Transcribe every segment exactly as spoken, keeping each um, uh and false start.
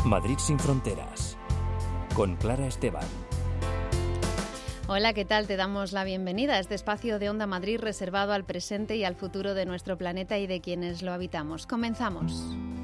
Madrid sin fronteras, con Clara Esteban. Hola, ¿qué tal? Te damos la bienvenida a este espacio de Onda Madrid reservado al presente y al futuro de nuestro planeta y de quienes lo habitamos. Comenzamos.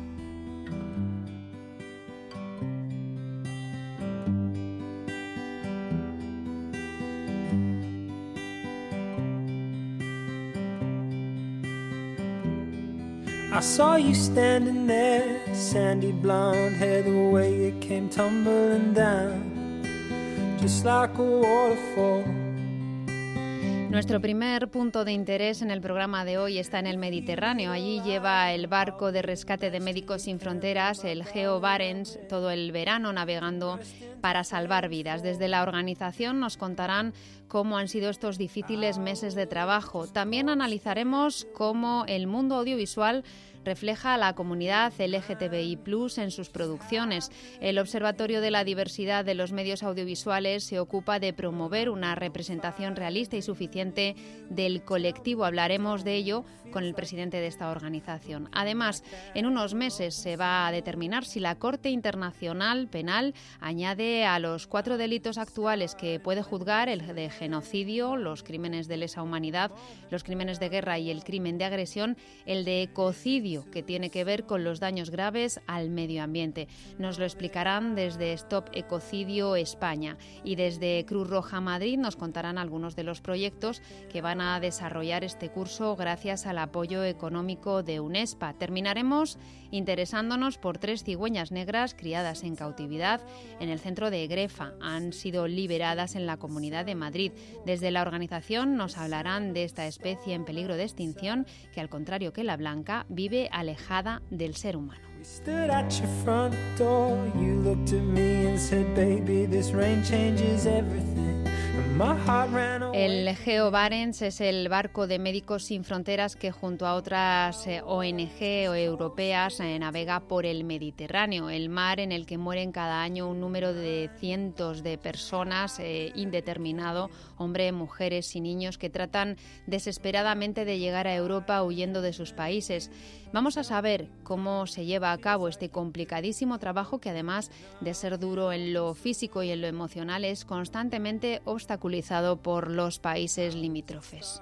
I saw you standing there, sandy blonde hair, the way it came tumbling down, just like a waterfall. Nuestro primer punto de interés en el programa de hoy está en el Mediterráneo. Allí lleva el barco de rescate de Médicos Sin Fronteras, el Geo Barents, todo el verano navegando para salvar vidas. Desde la organización nos contarán cómo han sido estos difíciles meses de trabajo. También analizaremos cómo el mundo audiovisual refleja a la comunidad L G T B I plus, en sus producciones. El Observatorio de la Diversidad de los Medios Audiovisuales se ocupa de promover una representación realista y suficiente del colectivo. Hablaremos de ello con el presidente de esta organización. Además, en unos meses se va a determinar si la Corte Internacional Penal añade a los cuatro delitos actuales que puede juzgar, el de genocidio, los crímenes de lesa humanidad, los crímenes de guerra y el crimen de agresión, el de ecocidio, que tiene que ver con los daños graves al medio ambiente. Nos lo explicarán desde Stop Ecocidio España, y desde Cruz Roja Madrid nos contarán algunos de los proyectos que van a desarrollar este curso gracias al apoyo económico de UNESPA. Terminaremos interesándonos por tres cigüeñas negras criadas en cautividad en el centro de Grefa. Han sido liberadas en la Comunidad de Madrid. Desde la organización nos hablarán de esta especie en peligro de extinción que, al contrario que la blanca, vive alejada del ser humano. El Geo Barents es el barco de Médicos Sin Fronteras que, junto a otras O N G o europeas, eh, navega por el Mediterráneo, el mar en el que mueren cada año un número de cientos de personas eh, indeterminado, hombres, mujeres y niños que tratan desesperadamente de llegar a Europa huyendo de sus países. Vamos a saber cómo se lleva a cabo este complicadísimo trabajo que, además de ser duro en lo físico y en lo emocional, es constantemente obstaculizado por los países limítrofes.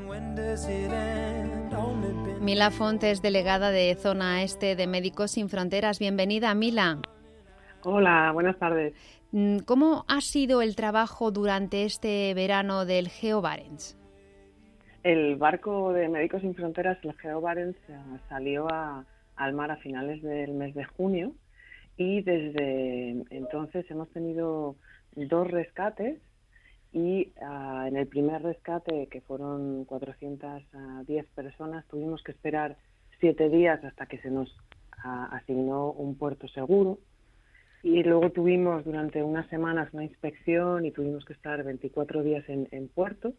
Mila Font es delegada de Zona Este de Médicos Sin Fronteras. Bienvenida, Mila. Hola, buenas tardes. ¿Cómo ha sido el trabajo durante este verano del Geo Barents? El barco de Médicos Sin Fronteras, el Geo Barents, salió a, al mar a finales del mes de junio y desde entonces hemos tenido dos rescates y uh, en el primer rescate, que fueron cuatrocientas diez personas, tuvimos que esperar siete días hasta que se nos uh, asignó un puerto seguro, y luego tuvimos durante unas semanas una inspección y tuvimos que estar veinticuatro días en, en puerto.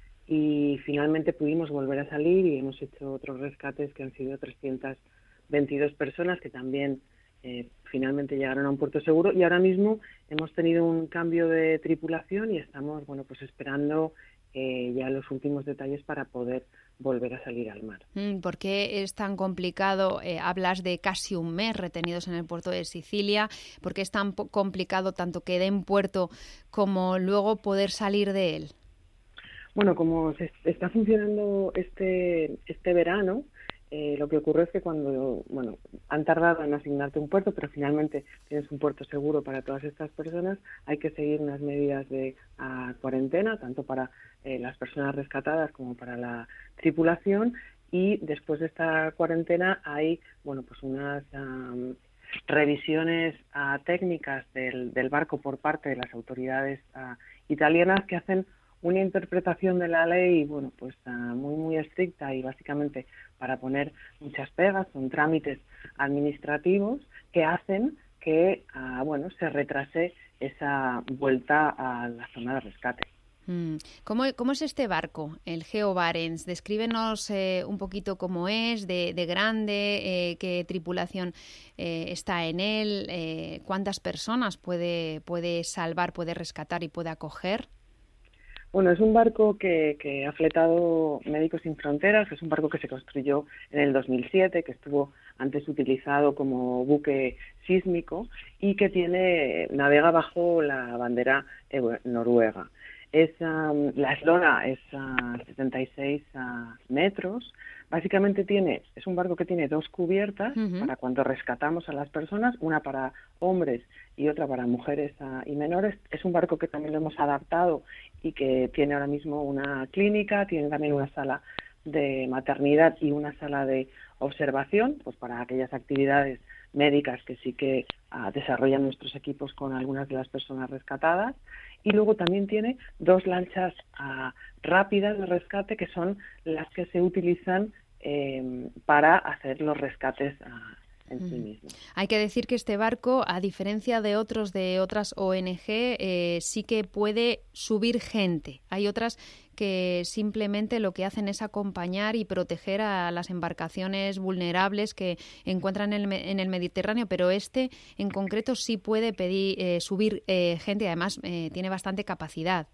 Y finalmente pudimos volver a salir y hemos hecho otros rescates que han sido trescientas veintidós personas que también eh, finalmente llegaron a un puerto seguro, y ahora mismo hemos tenido un cambio de tripulación y estamos bueno pues esperando eh, ya los últimos detalles para poder volver a salir al mar. ¿Por qué es tan complicado? Eh, hablas de casi un mes retenidos en el puerto de Sicilia. ¿Por qué es tan complicado tanto que den puerto como luego poder salir de él? Bueno, como se está funcionando este este verano, eh, lo que ocurre es que cuando, bueno, han tardado en asignarte un puerto, pero finalmente tienes un puerto seguro para todas estas personas, hay que seguir unas medidas de uh, cuarentena, tanto para eh, las personas rescatadas como para la tripulación, y después de esta cuarentena hay, bueno, pues unas um, revisiones uh, técnicas del, del barco por parte de las autoridades uh, italianas, que hacen una interpretación de la ley, bueno, pues uh, muy, muy estricta, y básicamente para poner muchas pegas, son trámites administrativos que hacen que, uh, bueno, se retrase esa vuelta a la zona de rescate. ¿Cómo, ¿Cómo es este barco, el Geo Barents? Descríbenos eh, un poquito cómo es, de, de grande, eh, qué tripulación eh, está en él, eh, cuántas personas puede, puede salvar, puede rescatar y puede acoger. Bueno, es un barco que, que ha fletado Médicos Sin Fronteras, que es un barco que se construyó en el dos mil siete, que estuvo antes utilizado como buque sísmico y que tiene navega bajo la bandera eh, noruega. Es, um, la eslora es uh, setenta y seis uh, metros. Básicamente tiene, es un barco que tiene dos cubiertas uh-huh. para cuando rescatamos a las personas, una para hombres y otra para mujeres uh, y menores. Es un barco que también lo hemos adaptado y que tiene ahora mismo una clínica, tiene también una sala de maternidad y una sala de observación, pues para aquellas actividades médicas que sí que uh, desarrollan nuestros equipos con algunas de las personas rescatadas. Y luego también tiene dos lanchas uh, rápidas de rescate, que son las que se utilizan eh, para hacer los rescates uh, en sí mismos. Hay que decir que este barco, a diferencia de otros de otras O N Ge, eh, sí que puede subir gente. Hay otras que simplemente lo que hacen es acompañar y proteger a las embarcaciones vulnerables que encuentran en el, en el Mediterráneo, pero este en concreto sí puede pedir, eh, subir eh, gente y además eh, tiene bastante capacidad.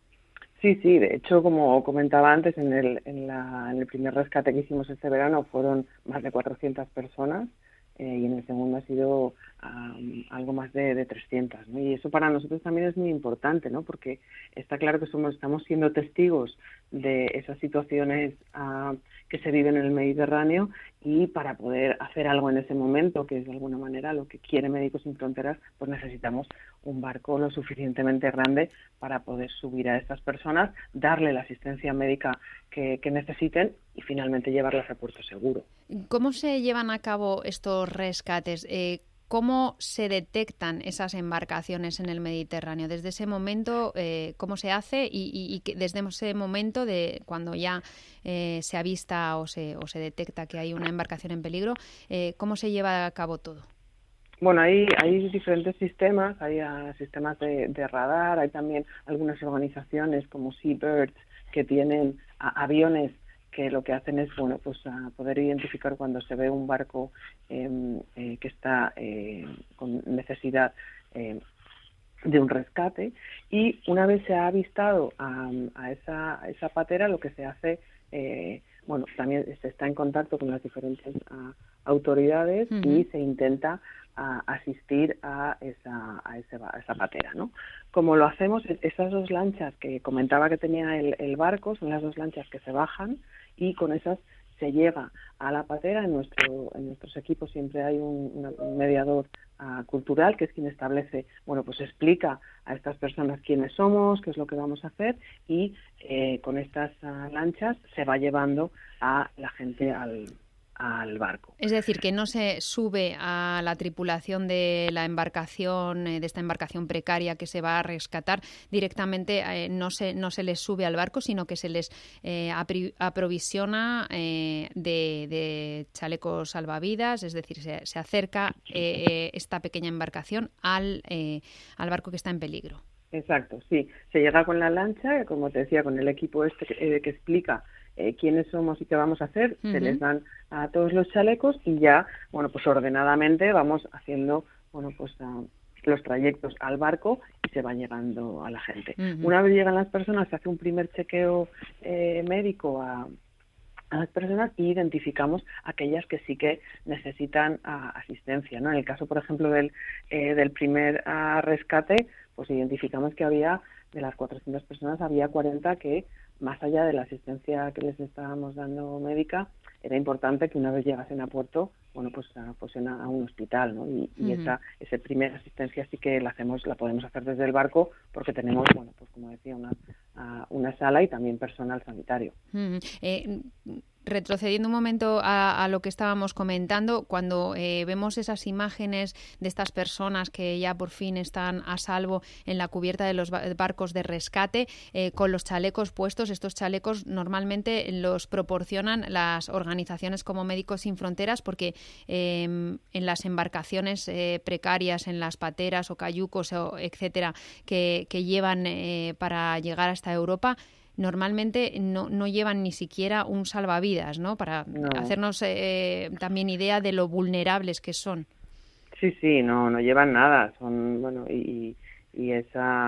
Sí, sí, de hecho, como comentaba antes, en el, en, la, en el primer rescate que hicimos este verano fueron más de cuatrocientas personas. Eh, y en el segundo ha sido um, algo más de, de trescientas, ¿no? Y eso para nosotros también es muy importante, ¿no? Porque está claro que somos, estamos siendo testigos de esas situaciones uh, que se viven en el Mediterráneo, y para poder hacer algo en ese momento, que es de alguna manera lo que quiere Médicos Sin Fronteras, pues necesitamos un barco lo suficientemente grande para poder subir a estas personas, darle la asistencia médica que, que necesiten y finalmente llevarlas a puerto seguro. ¿Cómo se llevan a cabo estos rescates? Eh, ¿Cómo se detectan esas embarcaciones en el Mediterráneo? Desde ese momento, eh, ¿cómo se hace? Y, y, y desde ese momento, de cuando ya eh, se avista o se, o se detecta que hay una embarcación en peligro, eh, ¿cómo se lleva a cabo todo? Bueno, hay, hay diferentes sistemas, hay uh, sistemas de, de radar, hay también algunas organizaciones como Seabirds que tienen uh, aviones que lo que hacen es, bueno, pues uh, poder identificar cuando se ve un barco eh, eh, que está eh, con necesidad eh, de un rescate, y una vez se ha avistado a, a, esa, a esa patera, lo que se hace, eh, bueno, también se está en contacto con las diferentes uh, autoridades uh-huh. y se intenta a asistir a esa, a, ese, a esa patera, ¿no? Como lo hacemos, esas dos lanchas que comentaba que tenía el, el barco, son las dos lanchas que se bajan, y con esas se llega a la patera. En nuestro en nuestros equipos siempre hay un, una, un mediador uh, cultural, que es quien establece, bueno, pues explica a estas personas quiénes somos, qué es lo que vamos a hacer, y eh, con estas uh, lanchas se va llevando a la gente al al barco. Es decir, que no se sube a la tripulación de la embarcación, de esta embarcación precaria que se va a rescatar directamente, eh, no se no se les sube al barco, sino que se les eh, apri- aprovisiona eh, de, de chalecos salvavidas, es decir, se, se acerca eh, esta pequeña embarcación al, eh, al barco que está en peligro. Exacto, sí. Se llega con la lancha, como te decía, con el equipo este que, eh, que explica Eh, quiénes somos y qué vamos a hacer, uh-huh. se les dan a todos los chalecos y ya, bueno, pues ordenadamente vamos haciendo, bueno, pues uh, los trayectos al barco y se va llegando a la gente. Uh-huh. Una vez llegan las personas, se hace un primer chequeo eh, médico a, a las personas y identificamos aquellas que sí que necesitan uh, asistencia, ¿no? En el caso, por ejemplo, del, eh, del primer uh, rescate, pues identificamos que había, de las cuatrocientas personas, había cuarenta que, más allá de la asistencia que les estábamos dando médica, era importante que una vez llegasen a puerto, bueno, pues a, fuesen a, a un hospital, ¿no? Y, y uh-huh. esa esa primera asistencia sí que la hacemos, la podemos hacer desde el barco, porque tenemos, bueno, pues como decía, una uh, una sala y también personal sanitario. Uh-huh. Eh, retrocediendo un momento a, a lo que estábamos comentando, cuando eh, vemos esas imágenes de estas personas que ya por fin están a salvo en la cubierta de los barcos de rescate, eh, con los chalecos puestos, estos chalecos normalmente los proporcionan las organizaciones como Médicos Sin Fronteras, porque eh, en las embarcaciones eh, precarias, en las pateras o cayucos, o etcétera, que, que llevan eh, para llegar hasta Europa, normalmente no, no llevan ni siquiera un salvavidas, ¿no? Para no. hacernos eh, también idea de lo vulnerables que son. Sí, sí, no, no llevan nada, son, bueno, y, y esa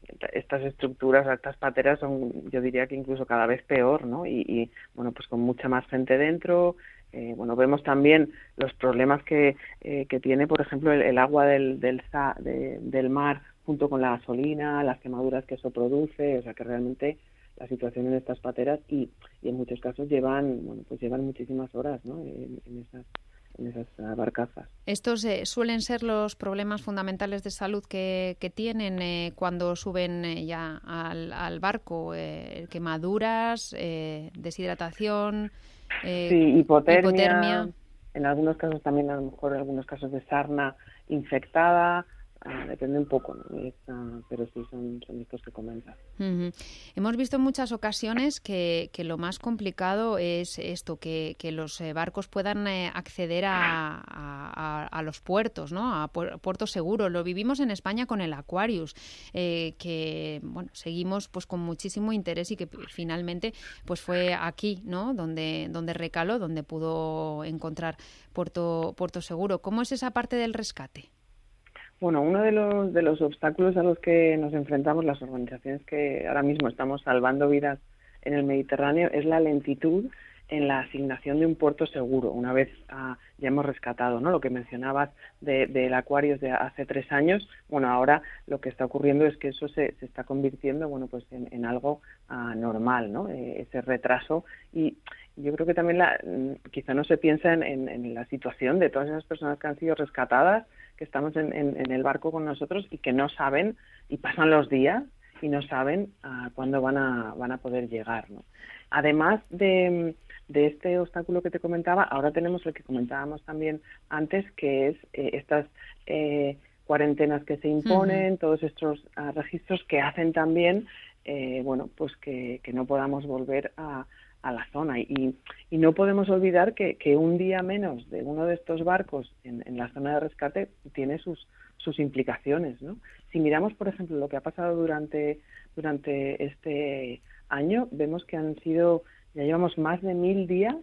estas estructuras, estas pateras son, yo diría que incluso cada vez peor, ¿no? Y, y bueno, pues con mucha más gente dentro. Eh, bueno, vemos también los problemas que, eh, que tiene, por ejemplo, el, el agua del, del, de, del mar junto con la gasolina, las quemaduras que eso produce, o sea que realmente la situación en estas pateras y, y en muchos casos llevan, bueno, pues llevan muchísimas horas, ¿no? En, en esas en esas barcazas. Estos eh, suelen ser los problemas fundamentales de salud que, que tienen eh, cuando suben eh, ya al, al barco, eh, quemaduras, eh, deshidratación, eh, sí, hipotermia, hipotermia. En algunos casos también, a lo mejor en algunos casos de sarna infectada. Uh, depende un poco, ¿no? Es, uh, pero sí son, son estos que comentas. Uh-huh. Hemos visto en muchas ocasiones que, que lo más complicado es esto, que, que los eh, barcos puedan eh, acceder a, a, a los puertos, ¿no? A pu- puertos seguros. Lo vivimos en España con el Aquarius, eh, que bueno, seguimos pues con muchísimo interés y que finalmente pues fue aquí, ¿no? Donde, donde recaló, donde pudo encontrar puerto, puerto seguro. ¿Cómo es esa parte del rescate? Bueno, uno de los de los obstáculos a los que nos enfrentamos las organizaciones que ahora mismo estamos salvando vidas en el Mediterráneo es la lentitud en la asignación de un puerto seguro, una vez ah, ya hemos rescatado, ¿no? Lo que mencionabas de, del Aquarius de hace tres años, bueno, ahora lo que está ocurriendo es que eso se, se está convirtiendo, bueno, pues en, en algo ah, normal, ¿no? Eh, ese retraso y yo creo que también la, quizá no se piensa en, en, en la situación de todas esas personas que han sido rescatadas, que estamos en, en, en el barco con nosotros y que no saben, y pasan los días y no saben uh, cuándo van a, van a poder llegar, ¿no? Además de, de este obstáculo que te comentaba, ahora tenemos el que comentábamos también antes, que es eh, estas eh, cuarentenas que se imponen, uh-huh. todos estos uh, registros que hacen también, eh, bueno, pues que, que no podamos volver a a la zona y, y no podemos olvidar que, que un día menos de uno de estos barcos en, en la zona de rescate tiene sus sus implicaciones, ¿no? Si miramos, por ejemplo, lo que ha pasado durante durante este año, vemos que han sido, ya llevamos más de mil días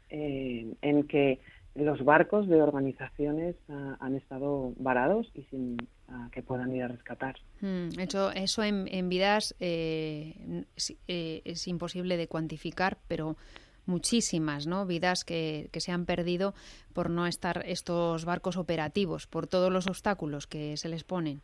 eh, en que los barcos de organizaciones uh, han estado varados y sin uh, que puedan ir a rescatar. Mm, eso, eso en, en vidas eh, es, eh, es imposible de cuantificar, pero muchísimas, ¿no? Vidas que, que se han perdido por no estar estos barcos operativos, por todos los obstáculos que se les ponen.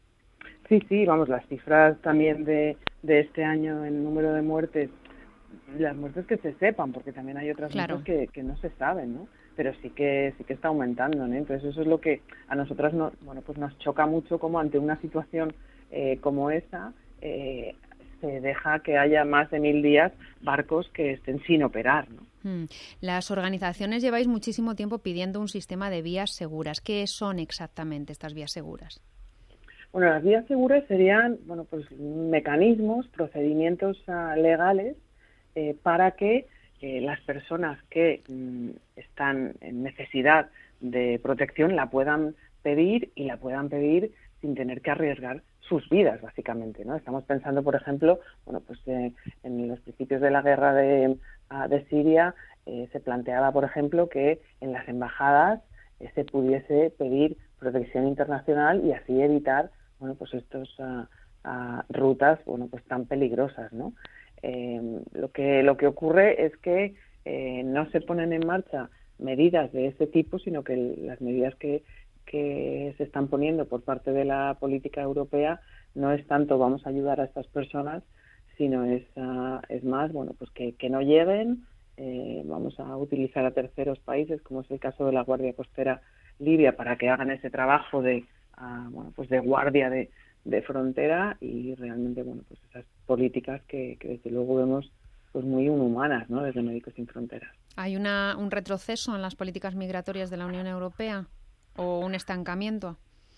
Sí, sí, vamos, las cifras también de, de este año en número de muertes, las muertes que se sepan, porque también hay otras claro. muertes que, que no se saben, ¿no? Pero sí que sí que está aumentando, ¿no? Entonces eso es lo que a nosotras no, bueno, pues nos choca mucho, como ante una situación eh, como esa eh, se deja que haya más de mil días barcos que estén sin operar, ¿no? Hmm. Las organizaciones lleváis muchísimo tiempo pidiendo un sistema de vías seguras. ¿Qué son exactamente estas vías seguras? Bueno, las vías seguras serían, bueno, pues mecanismos, procedimientos uh, legales eh, para que eh, las personas que mm, están en necesidad de protección la puedan pedir y la puedan pedir sin tener que arriesgar sus vidas, básicamente, ¿no? Estamos pensando, por ejemplo, bueno, pues eh, en los principios de la guerra de, uh, de Siria eh, se planteaba, por ejemplo, que en las embajadas eh, se pudiese pedir protección internacional y así evitar, bueno, pues estos uh, uh, rutas, bueno, pues tan peligrosas, ¿no? Eh, lo que lo que ocurre es que eh, no se ponen en marcha medidas de este tipo, sino que el, las medidas que que se están poniendo por parte de la política europea no es tanto vamos a ayudar a estas personas, sino es uh, es más, bueno, pues que, que no lleguen, eh, vamos a utilizar a terceros países, como es el caso de la Guardia Costera Libia, para que hagan ese trabajo de uh, bueno, pues de guardia de, de frontera y realmente, bueno, pues esas políticas que, que desde luego vemos pues muy inhumanas, ¿no? Desde Médicos Sin Fronteras. ¿Hay una un retroceso en las políticas migratorias de la Unión Europea o un estancamiento?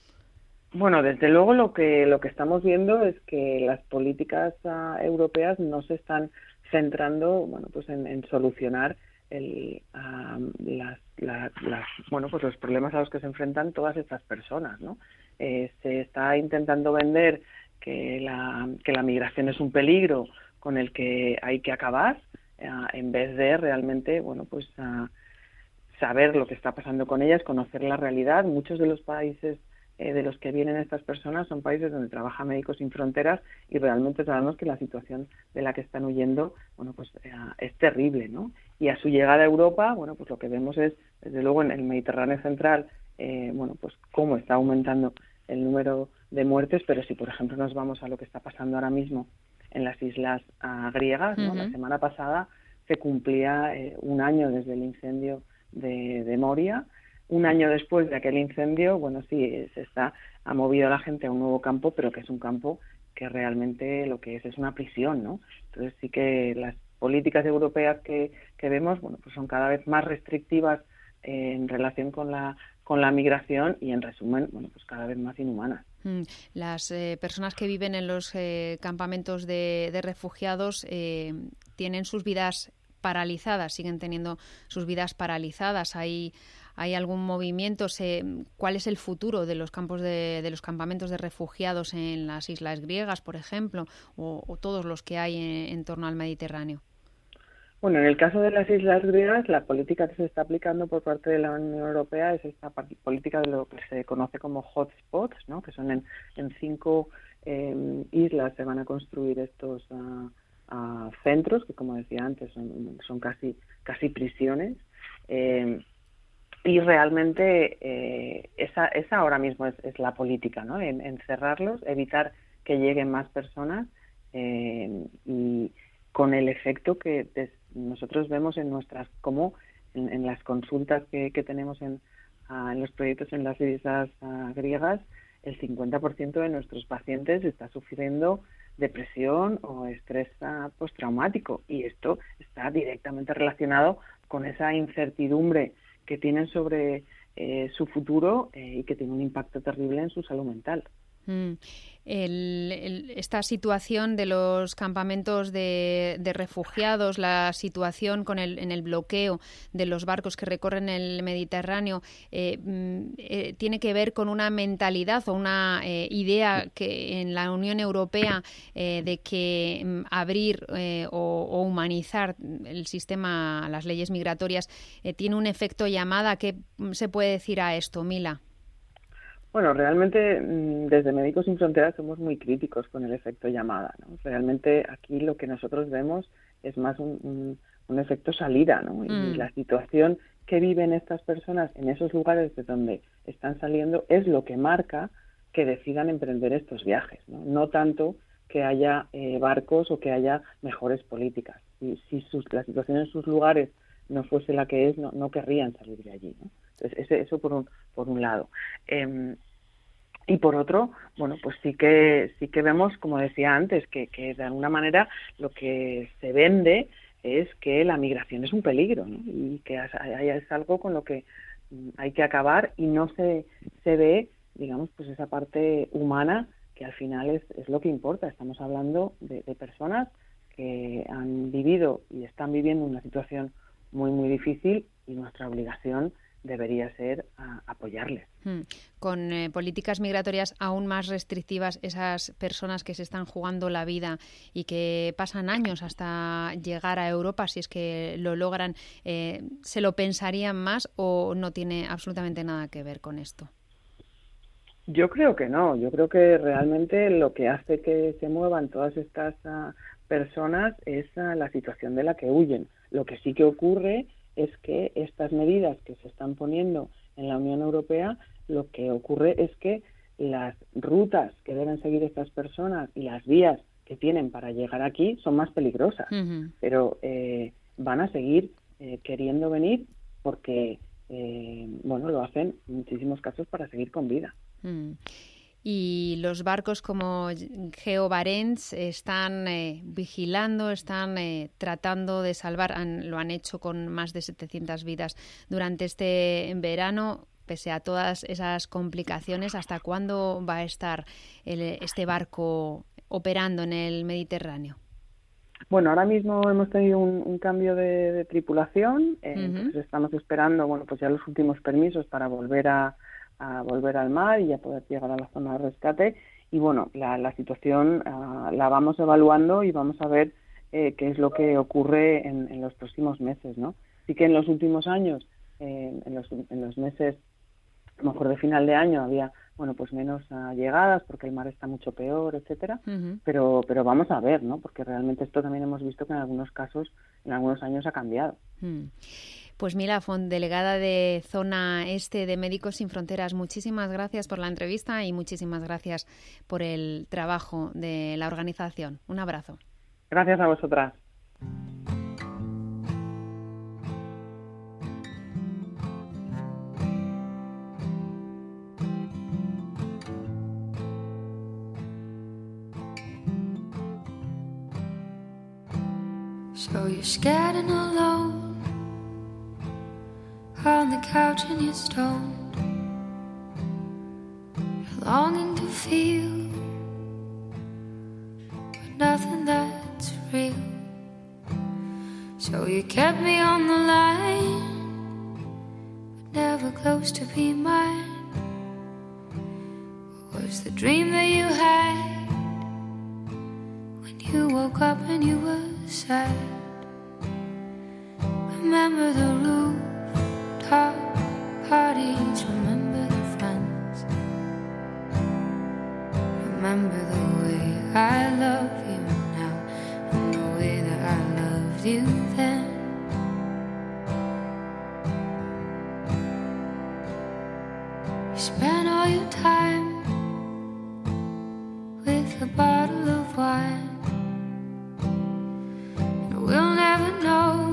Bueno, desde luego lo que lo que estamos viendo es que las políticas uh, europeas no se están centrando, bueno, pues en, en solucionar el, uh, las, las, las, bueno, pues los problemas a los que se enfrentan todas estas personas, ¿no? Eh, se está intentando vender que la que la migración es un peligro con el que hay que acabar, uh, en vez de realmente, bueno, pues uh, saber lo que está pasando con ellas, conocer la realidad. Muchos de los países eh, de los que vienen estas personas son países donde trabaja Médicos Sin Fronteras y realmente sabemos que la situación de la que están huyendo, bueno, pues eh, es terrible, ¿no? Y a su llegada a Europa, bueno, pues lo que vemos es, desde luego en el Mediterráneo central, eh, bueno, pues cómo está aumentando el número de muertes, pero si por ejemplo nos vamos a lo que está pasando ahora mismo en las islas uh, griegas, ¿no? Uh-huh. La semana pasada se cumplía eh, un año desde el incendio de, de Moria. Un año después de aquel incendio, bueno, sí, se está, ha movido a la gente a un nuevo campo, pero que es un campo que realmente lo que es es una prisión, ¿no? Entonces sí que las políticas europeas que, que vemos, bueno, pues son cada vez más restrictivas eh, en relación con la con la migración y, en resumen, bueno, pues cada vez más inhumanas. Las eh, personas que viven en los eh, campamentos de, de refugiados eh, tienen sus vidas paralizadas, siguen teniendo sus vidas paralizadas. Hay ¿Hay algún movimiento? Se, ¿Cuál es el futuro de los campos de, de los campamentos de refugiados en las islas griegas, por ejemplo, o, o todos los que hay en, en torno al Mediterráneo? Bueno, en el caso de las islas griegas, la política que se está aplicando por parte de la Unión Europea es esta política de lo que se conoce como hotspots, ¿no? Que son en, en cinco eh, islas se van a construir estos uh, uh, centros, que como decía antes son, son casi, casi prisiones. Eh, y realmente eh, esa, esa ahora mismo es, es la política, ¿no? En, encerrarlos, evitar que lleguen más personas eh, y con el efecto que des, nosotros vemos en nuestras, como en, en las consultas que, que tenemos en, uh, en los proyectos en las islas uh, griegas, el cincuenta por ciento de nuestros pacientes está sufriendo depresión o estrés uh, postraumático, y esto está directamente relacionado con esa incertidumbre que tienen sobre eh, su futuro eh, y que tiene un impacto terrible en su salud mental. Mm. El, el, esta situación de los campamentos de, de refugiados, la situación con el, en el bloqueo de los barcos que recorren el Mediterráneo, eh, eh, tiene que ver con una mentalidad o una eh, idea que en la Unión Europea eh, de que mm, abrir eh, o, o humanizar el sistema, las leyes migratorias, eh, tiene un efecto llamada. ¿Qué se puede decir a esto, Mila? Bueno, realmente desde Médicos Sin Fronteras somos muy críticos con el efecto llamada, ¿no? Realmente aquí lo que nosotros vemos es más un, un, un efecto salida, ¿no? Mm. Y la situación que viven estas personas en esos lugares de donde están saliendo es lo que marca que decidan emprender estos viajes, ¿no? No tanto que haya eh, barcos o que haya mejores políticas. Si, si sus, la situación en sus lugares no fuese la que es, no, no querrían salir de allí, ¿no? Entonces, eso por un, por un lado. Eh, y por otro, bueno, pues sí que sí que vemos, como decía antes, que, que de alguna manera lo que se vende es que la migración es un peligro, ¿no? Y que es algo con lo que hay que acabar, y no se, se ve, digamos, pues esa parte humana que al final es, es lo que importa. Estamos hablando de, de personas que han vivido y están viviendo una situación muy, muy difícil, y nuestra obligación debería ser a, apoyarles. Hmm. Con eh, políticas migratorias aún más restrictivas, esas personas que se están jugando la vida y que pasan años hasta llegar a Europa, si es que lo logran, eh, ¿se lo pensarían más o no tiene absolutamente nada que ver con esto? Yo creo que no. Yo creo que realmente lo que hace que se muevan todas estas uh, personas es uh, la situación de la que huyen. Lo que sí que ocurre es que estas medidas que se están poniendo en la Unión Europea, lo que ocurre es que las rutas que deben seguir estas personas y las vías que tienen para llegar aquí son más peligrosas, uh-huh. pero eh, van a seguir eh, queriendo venir porque, eh, bueno, lo hacen en muchísimos casos para seguir con vida. Uh-huh. Y los barcos como Geo Barents están eh, vigilando, están eh, tratando de salvar, han, lo han hecho con más de setecientas vidas durante este verano, pese a todas esas complicaciones. ¿Hasta cuándo va a estar el, este barco operando en el Mediterráneo? Bueno, ahora mismo hemos tenido un, un cambio de, de tripulación, eh, uh-huh. entonces estamos esperando, bueno, pues ya los últimos permisos para volver a a volver al mar y a poder llegar a la zona de rescate. Y bueno, la, la situación uh, la vamos evaluando y vamos a ver eh, qué es lo que ocurre en, en los próximos meses, ¿no? Así que en los últimos años, eh, en, los, en los meses, a lo mejor de final de año, había bueno, pues menos uh, llegadas porque el mar está mucho peor, etcétera, Uh-huh. pero pero vamos a ver, ¿no? Porque realmente esto también hemos visto que en algunos casos, en algunos años ha cambiado. Uh-huh. Pues Mila Font, delegada de Zona Este de Médicos Sin Fronteras, muchísimas gracias por la entrevista y muchísimas gracias por el trabajo de la organización. Un abrazo. Gracias a vosotras. So you're scared and alone on the couch and you're stoned. You're longing to feel, but nothing that's real. So you kept me on the line, but never close to be mine. What was the dream that you had when you woke up and you were sad? Remember the rooftop parties, remember the friends, remember the way I love you now and the way that I loved you then. You spent all your time with a bottle of wine, and we'll never know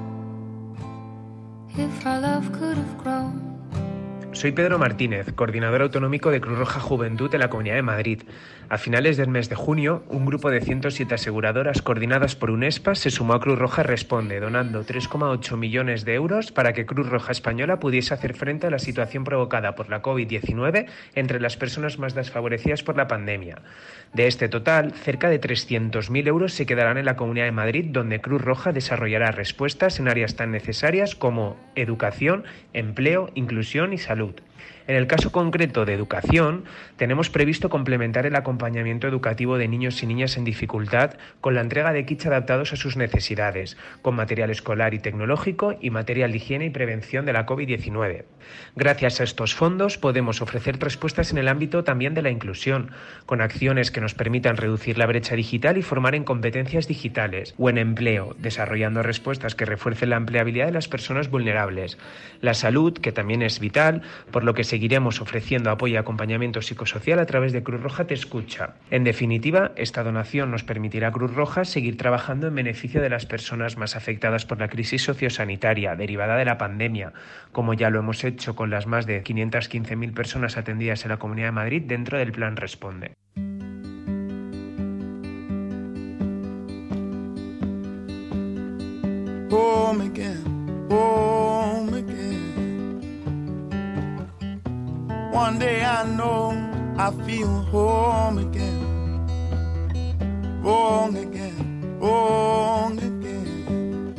if our love could have grown. Soy Pedro Martínez, coordinador autonómico de Cruz Roja Juventud en la Comunidad de Madrid. A finales del mes de junio, un grupo de ciento siete aseguradoras coordinadas por UNESPA se sumó a Cruz Roja Responde, donando tres coma ocho millones de euros para que Cruz Roja Española pudiese hacer frente a la situación provocada por la covid diecinueve entre las personas más desfavorecidas por la pandemia. De este total, cerca de trescientos mil euros se quedarán en la Comunidad de Madrid, donde Cruz Roja desarrollará respuestas en áreas tan necesarias como educación, empleo, inclusión y salud. En el caso concreto de educación, tenemos previsto complementar el acompañamiento educativo de niños y niñas en dificultad con la entrega de kits adaptados a sus necesidades, con material escolar y tecnológico y material de higiene y prevención de la covid diecinueve. Gracias a estos fondos podemos ofrecer respuestas en el ámbito también de la inclusión, con acciones que nos permitan reducir la brecha digital y formar en competencias digitales, o en empleo, desarrollando respuestas que refuercen la empleabilidad de las personas vulnerables. La salud, que también es vital, por lo que seguiremos ofreciendo apoyo y acompañamiento psicosocial a través de Cruz Roja Te Escucha. En definitiva, esta donación nos permitirá a Cruz Roja seguir trabajando en beneficio de las personas más afectadas por la crisis sociosanitaria derivada de la pandemia, como ya lo hemos hecho con las más de quinientas quince mil personas atendidas en la Comunidad de Madrid dentro del Plan Responde. Home again, home again. One day I know I feel home again. Home again, home again.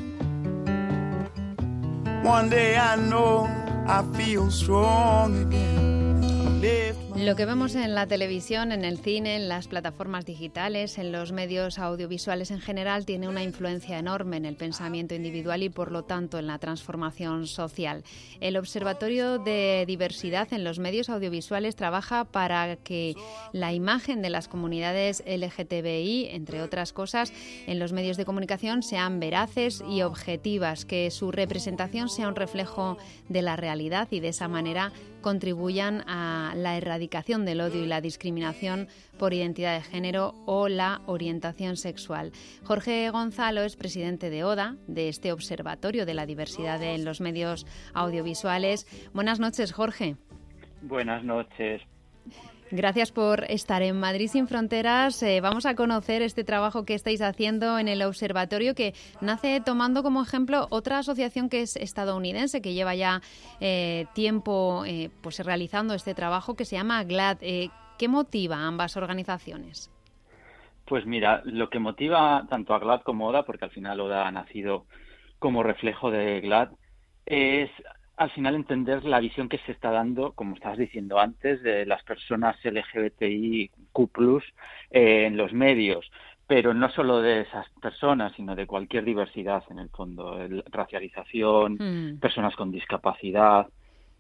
One day I know I feel strong again. Lo que vemos en la televisión, en el cine, en las plataformas digitales, en los medios audiovisuales en general, tiene una influencia enorme en el pensamiento individual y, por lo tanto, en la transformación social. El Observatorio de Diversidad en los Medios Audiovisuales trabaja para que la imagen de las comunidades L G T B I, entre otras cosas, en los medios de comunicación sean veraces y objetivas, que su representación sea un reflejo de la realidad y, de esa manera, contribuyan a la erradicación del odio y la discriminación por identidad de género o la orientación sexual. Jorge Gonzalo es presidente de ODA, de este Observatorio de la Diversidad en los Medios Audiovisuales. Buenas noches, Jorge. Buenas noches. Gracias por estar en Madrid Sin Fronteras. Eh, vamos a conocer este trabajo que estáis haciendo en el observatorio, que nace tomando como ejemplo otra asociación que es estadounidense, que lleva ya eh, tiempo eh, pues realizando este trabajo, que se llama GLAAD. Eh, ¿Qué motiva a ambas organizaciones? Pues mira, lo que motiva tanto a GLAAD como a ODA, porque al final ODA ha nacido como reflejo de GLAAD, es al final entender la visión que se está dando, como estabas diciendo antes, de las personas L G B T I Q plus, eh, en los medios, pero no solo de esas personas, sino de cualquier diversidad en el fondo, el, racialización, mm. personas con discapacidad,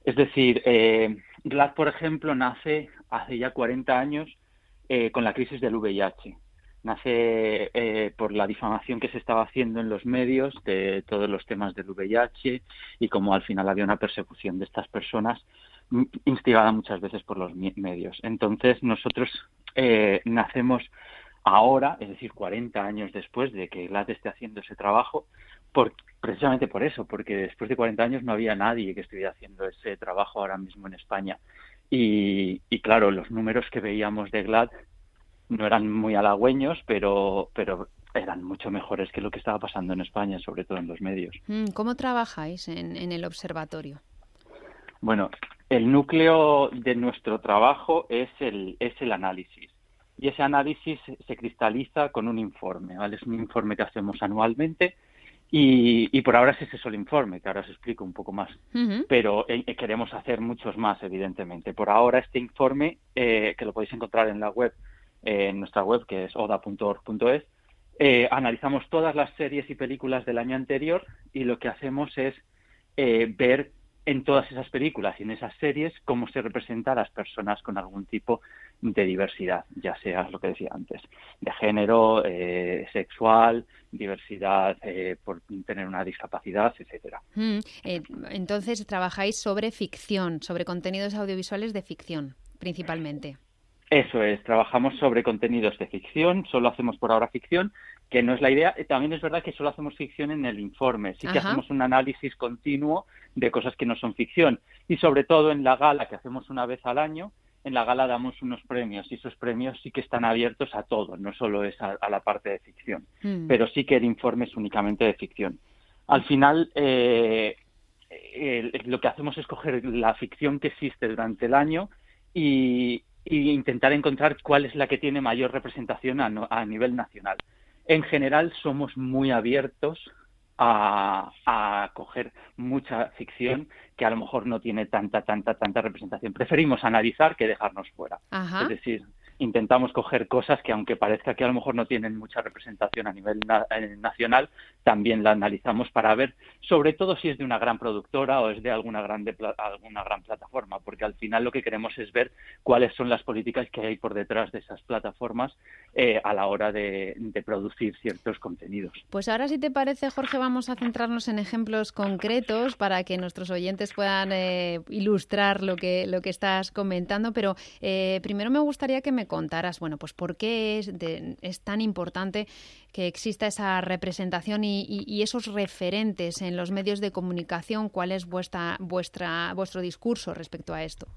Es decir, eh, GLAAD, por ejemplo, nace hace ya cuarenta años eh, con la crisis del V I H. Nace eh, por la difamación que se estaba haciendo en los medios de todos los temas del V I H y como al final había una persecución de estas personas instigada muchas veces por los medios. Entonces nosotros eh, nacemos ahora, es decir, cuarenta años después de que GLAAD esté haciendo ese trabajo, por, precisamente por eso, porque después de cuarenta años no había nadie que estuviera haciendo ese trabajo ahora mismo en España. Y, y claro, los números que veíamos de GLAAD no eran muy halagüeños, pero, pero eran mucho mejores que lo que estaba pasando en España, sobre todo en los medios. ¿Cómo trabajáis en, en el observatorio? Bueno, el núcleo de nuestro trabajo es el, es el análisis. Y ese análisis se cristaliza con un informe, ¿vale? Es un informe que hacemos anualmente y, y por ahora es ese solo informe, que ahora os explico un poco más. Uh-huh. Pero eh, queremos hacer muchos más, evidentemente. Por ahora este informe, eh, que lo podéis encontrar en la web, eh, en nuestra web, que es oda punto org punto es, eh, analizamos todas las series y películas del año anterior y lo que hacemos es eh, ver en todas esas películas y en esas series cómo se representa a las personas con algún tipo de diversidad, ya sea lo que decía antes, de género, eh, sexual, diversidad eh, por tener una discapacidad, etcétera. Mm, eh, entonces trabajáis sobre ficción, sobre contenidos audiovisuales de ficción, principalmente. Eso es, trabajamos sobre contenidos de ficción, solo hacemos por ahora ficción, que no es la idea. También es verdad que solo hacemos ficción en el informe, sí que Ajá. hacemos un análisis continuo de cosas que no son ficción. Y sobre todo en la gala, que hacemos una vez al año, en la gala damos unos premios y esos premios sí que están abiertos a todo, no solo es a, a la parte de ficción, mm. pero sí que el informe es únicamente de ficción. Al final, eh, eh, lo que hacemos es coger la ficción que existe durante el año y... y intentar encontrar cuál es la que tiene mayor representación a, no, a nivel nacional. En general somos muy abiertos a, a coger mucha ficción que a lo mejor no tiene tanta, tanta, tanta representación. Preferimos analizar que dejarnos fuera. Ajá. Es decir, intentamos coger cosas que aunque parezca que a lo mejor no tienen mucha representación a nivel na- nacional, también la analizamos para ver, sobre todo si es de una gran productora o es de alguna, grande pla- alguna gran plataforma, porque al final lo que queremos es ver cuáles son las políticas que hay por detrás de esas plataformas eh, a la hora de, de producir ciertos contenidos. Pues ahora, si te parece, Jorge, vamos a centrarnos en ejemplos concretos para que nuestros oyentes puedan eh, ilustrar lo que, lo que estás comentando, pero eh, primero me gustaría que me contaras, bueno, pues por qué es, de, es tan importante que exista esa representación y, y, y esos referentes en los medios de comunicación. ¿Cuál es vuestra, vuestra, vuestro discurso respecto a esto?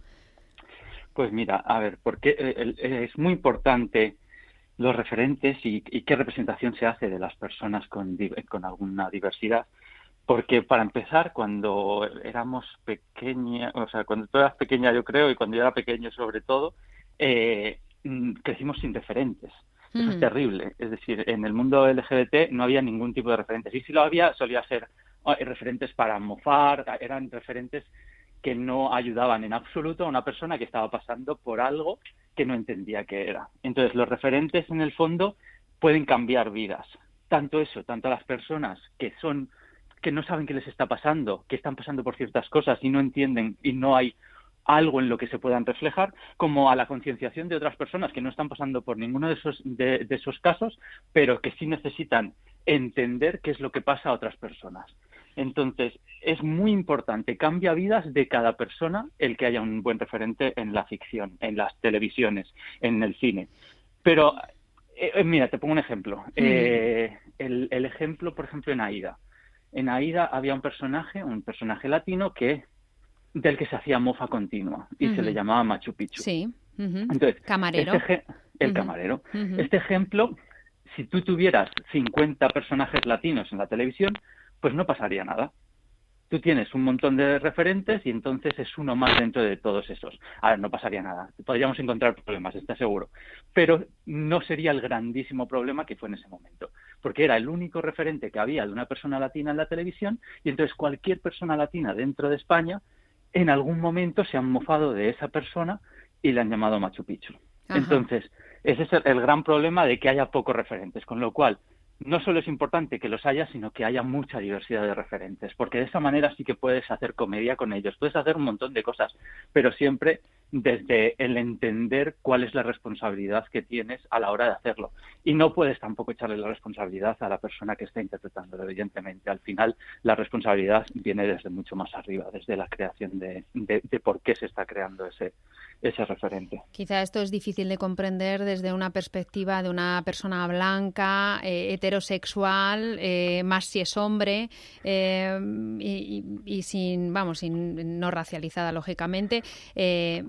Pues mira, a ver, porque es muy importante los referentes y, y qué representación se hace de las personas con, con alguna diversidad. Porque para empezar, cuando éramos pequeñas, o sea, cuando tú eras pequeña yo creo, y cuando yo era pequeño sobre todo, eh, crecimos sin referentes. Eso mm. es terrible. Es decir, en el mundo L G B T no había ningún tipo de referentes. Y si lo había, solía ser oh, referentes para mofar, eran referentes que no ayudaban en absoluto a una persona que estaba pasando por algo que no entendía qué era. Entonces, los referentes, en el fondo, pueden cambiar vidas. Tanto eso, tanto a las personas que son que no saben qué les está pasando, que están pasando por ciertas cosas y no entienden y no hay algo en lo que se puedan reflejar, como a la concienciación de otras personas que no están pasando por ninguno de esos, de, de esos casos, pero que sí necesitan entender qué es lo que pasa a otras personas. Entonces, es muy importante, cambia vidas de cada persona el que haya un buen referente en la ficción, en las televisiones, en el cine. Pero, eh, mira, te pongo un ejemplo. Mm. Eh, el, el ejemplo, por ejemplo, en Aida. En Aida había un personaje, un personaje latino que del que se hacía mofa continua y uh-huh. se le llamaba Machu Picchu. Sí. Uh-huh. Entonces, camarero. Este, el uh-huh. camarero. Uh-huh. Este ejemplo, si tú tuvieras cincuenta personajes latinos en la televisión, pues no pasaría nada. Tú tienes un montón de referentes y entonces es uno más dentro de todos esos. A ver, no pasaría nada. Podríamos encontrar problemas, está seguro. Pero no sería el grandísimo problema que fue en ese momento. Porque era el único referente que había de una persona latina en la televisión y entonces cualquier persona latina dentro de España en algún momento se han mofado de esa persona y le han llamado Machu Picchu. Ajá. Entonces, ese es el, el gran problema de que haya pocos referentes, con lo cual no solo es importante que los haya, sino que haya mucha diversidad de referentes, porque de esa manera sí que puedes hacer comedia con ellos, puedes hacer un montón de cosas, pero siempre desde el entender cuál es la responsabilidad que tienes a la hora de hacerlo. Y no puedes tampoco echarle la responsabilidad a la persona que está interpretándolo, evidentemente. Al final, la responsabilidad viene desde mucho más arriba, desde la creación de, de, de por qué se está creando ese, ese referente. Quizá esto es difícil de comprender desde una perspectiva de una persona blanca, eh, heterosexual, eh, más si es hombre, eh, y, y sin, vamos, sin, no racializada, lógicamente, eh,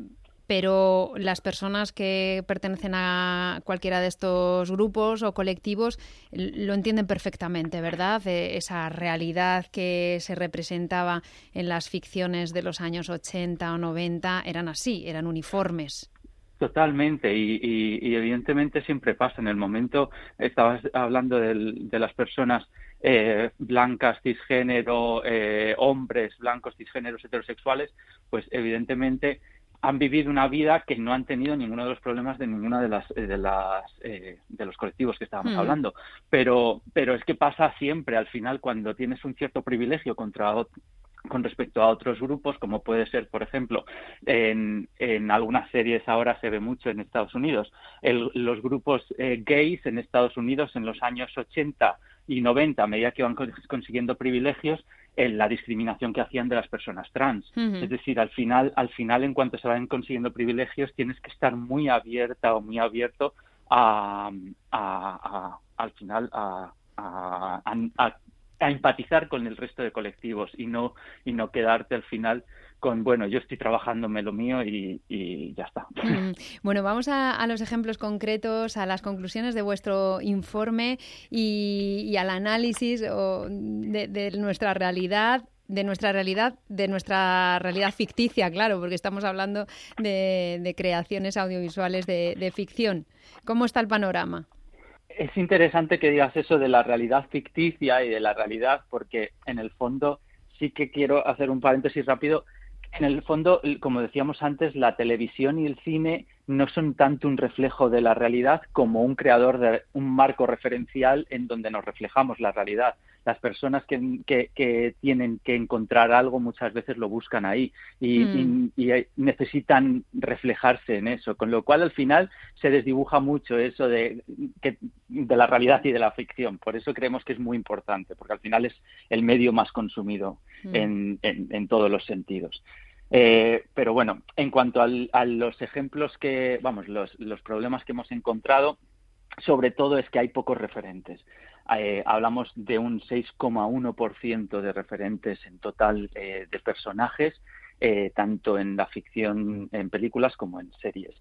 pero las personas que pertenecen a cualquiera de estos grupos o colectivos lo entienden perfectamente, ¿verdad? Eh, esa realidad que se representaba en las ficciones de los años ochenta o noventa eran así, eran uniformes. Totalmente, y, y, y evidentemente siempre pasa. En el momento, estabas hablando del, de las personas eh, blancas, cisgénero, eh, hombres blancos, cisgéneros, heterosexuales, pues evidentemente han vivido una vida que no han tenido ninguno de los problemas de ninguna de las de las eh, de los colectivos que estábamos mm. hablando, pero pero es que pasa siempre al final cuando tienes un cierto privilegio contra con respecto a otros grupos, como puede ser, por ejemplo, en, en algunas series ahora se ve mucho en Estados Unidos, el, los grupos eh, gays en Estados Unidos en los años ochenta y noventa, a medida que van consiguiendo privilegios, en la discriminación que hacían de las personas trans. Uh-huh. Es decir, al final, al final, en cuanto se van consiguiendo privilegios, tienes que estar muy abierta o muy abierto a, a, a al final, a, a, a, a empatizar con el resto de colectivos y no y no quedarte al final con, bueno, yo estoy trabajándome lo mío y, y ya está. Mm, bueno, vamos a, a los ejemplos concretos, a las conclusiones de vuestro informe y, y al análisis o de, de nuestra realidad, de nuestra realidad, de nuestra realidad ficticia, claro, porque estamos hablando de, de creaciones audiovisuales de, de ficción. ¿Cómo está el panorama? Es interesante que digas eso de la realidad ficticia y de la realidad, porque en el fondo sí que quiero hacer un paréntesis rápido. En el fondo, como decíamos antes, la televisión y el cine no son tanto un reflejo de la realidad como un creador de un marco referencial en donde nos reflejamos la realidad. Las personas que, que, que tienen que encontrar algo muchas veces lo buscan ahí y, mm. y, y necesitan reflejarse en eso, con lo cual al final se desdibuja mucho eso de, que, de la realidad y de la ficción. Por eso creemos que es muy importante, porque al final es el medio más consumido mm. en, en, en todos los sentidos. Eh, pero bueno, en cuanto al, a los ejemplos que, vamos, los, los problemas que hemos encontrado, sobre todo es que hay pocos referentes. Eh, hablamos de un seis coma uno por ciento de referentes en total eh, de personajes, eh, tanto en la ficción, en películas como en series.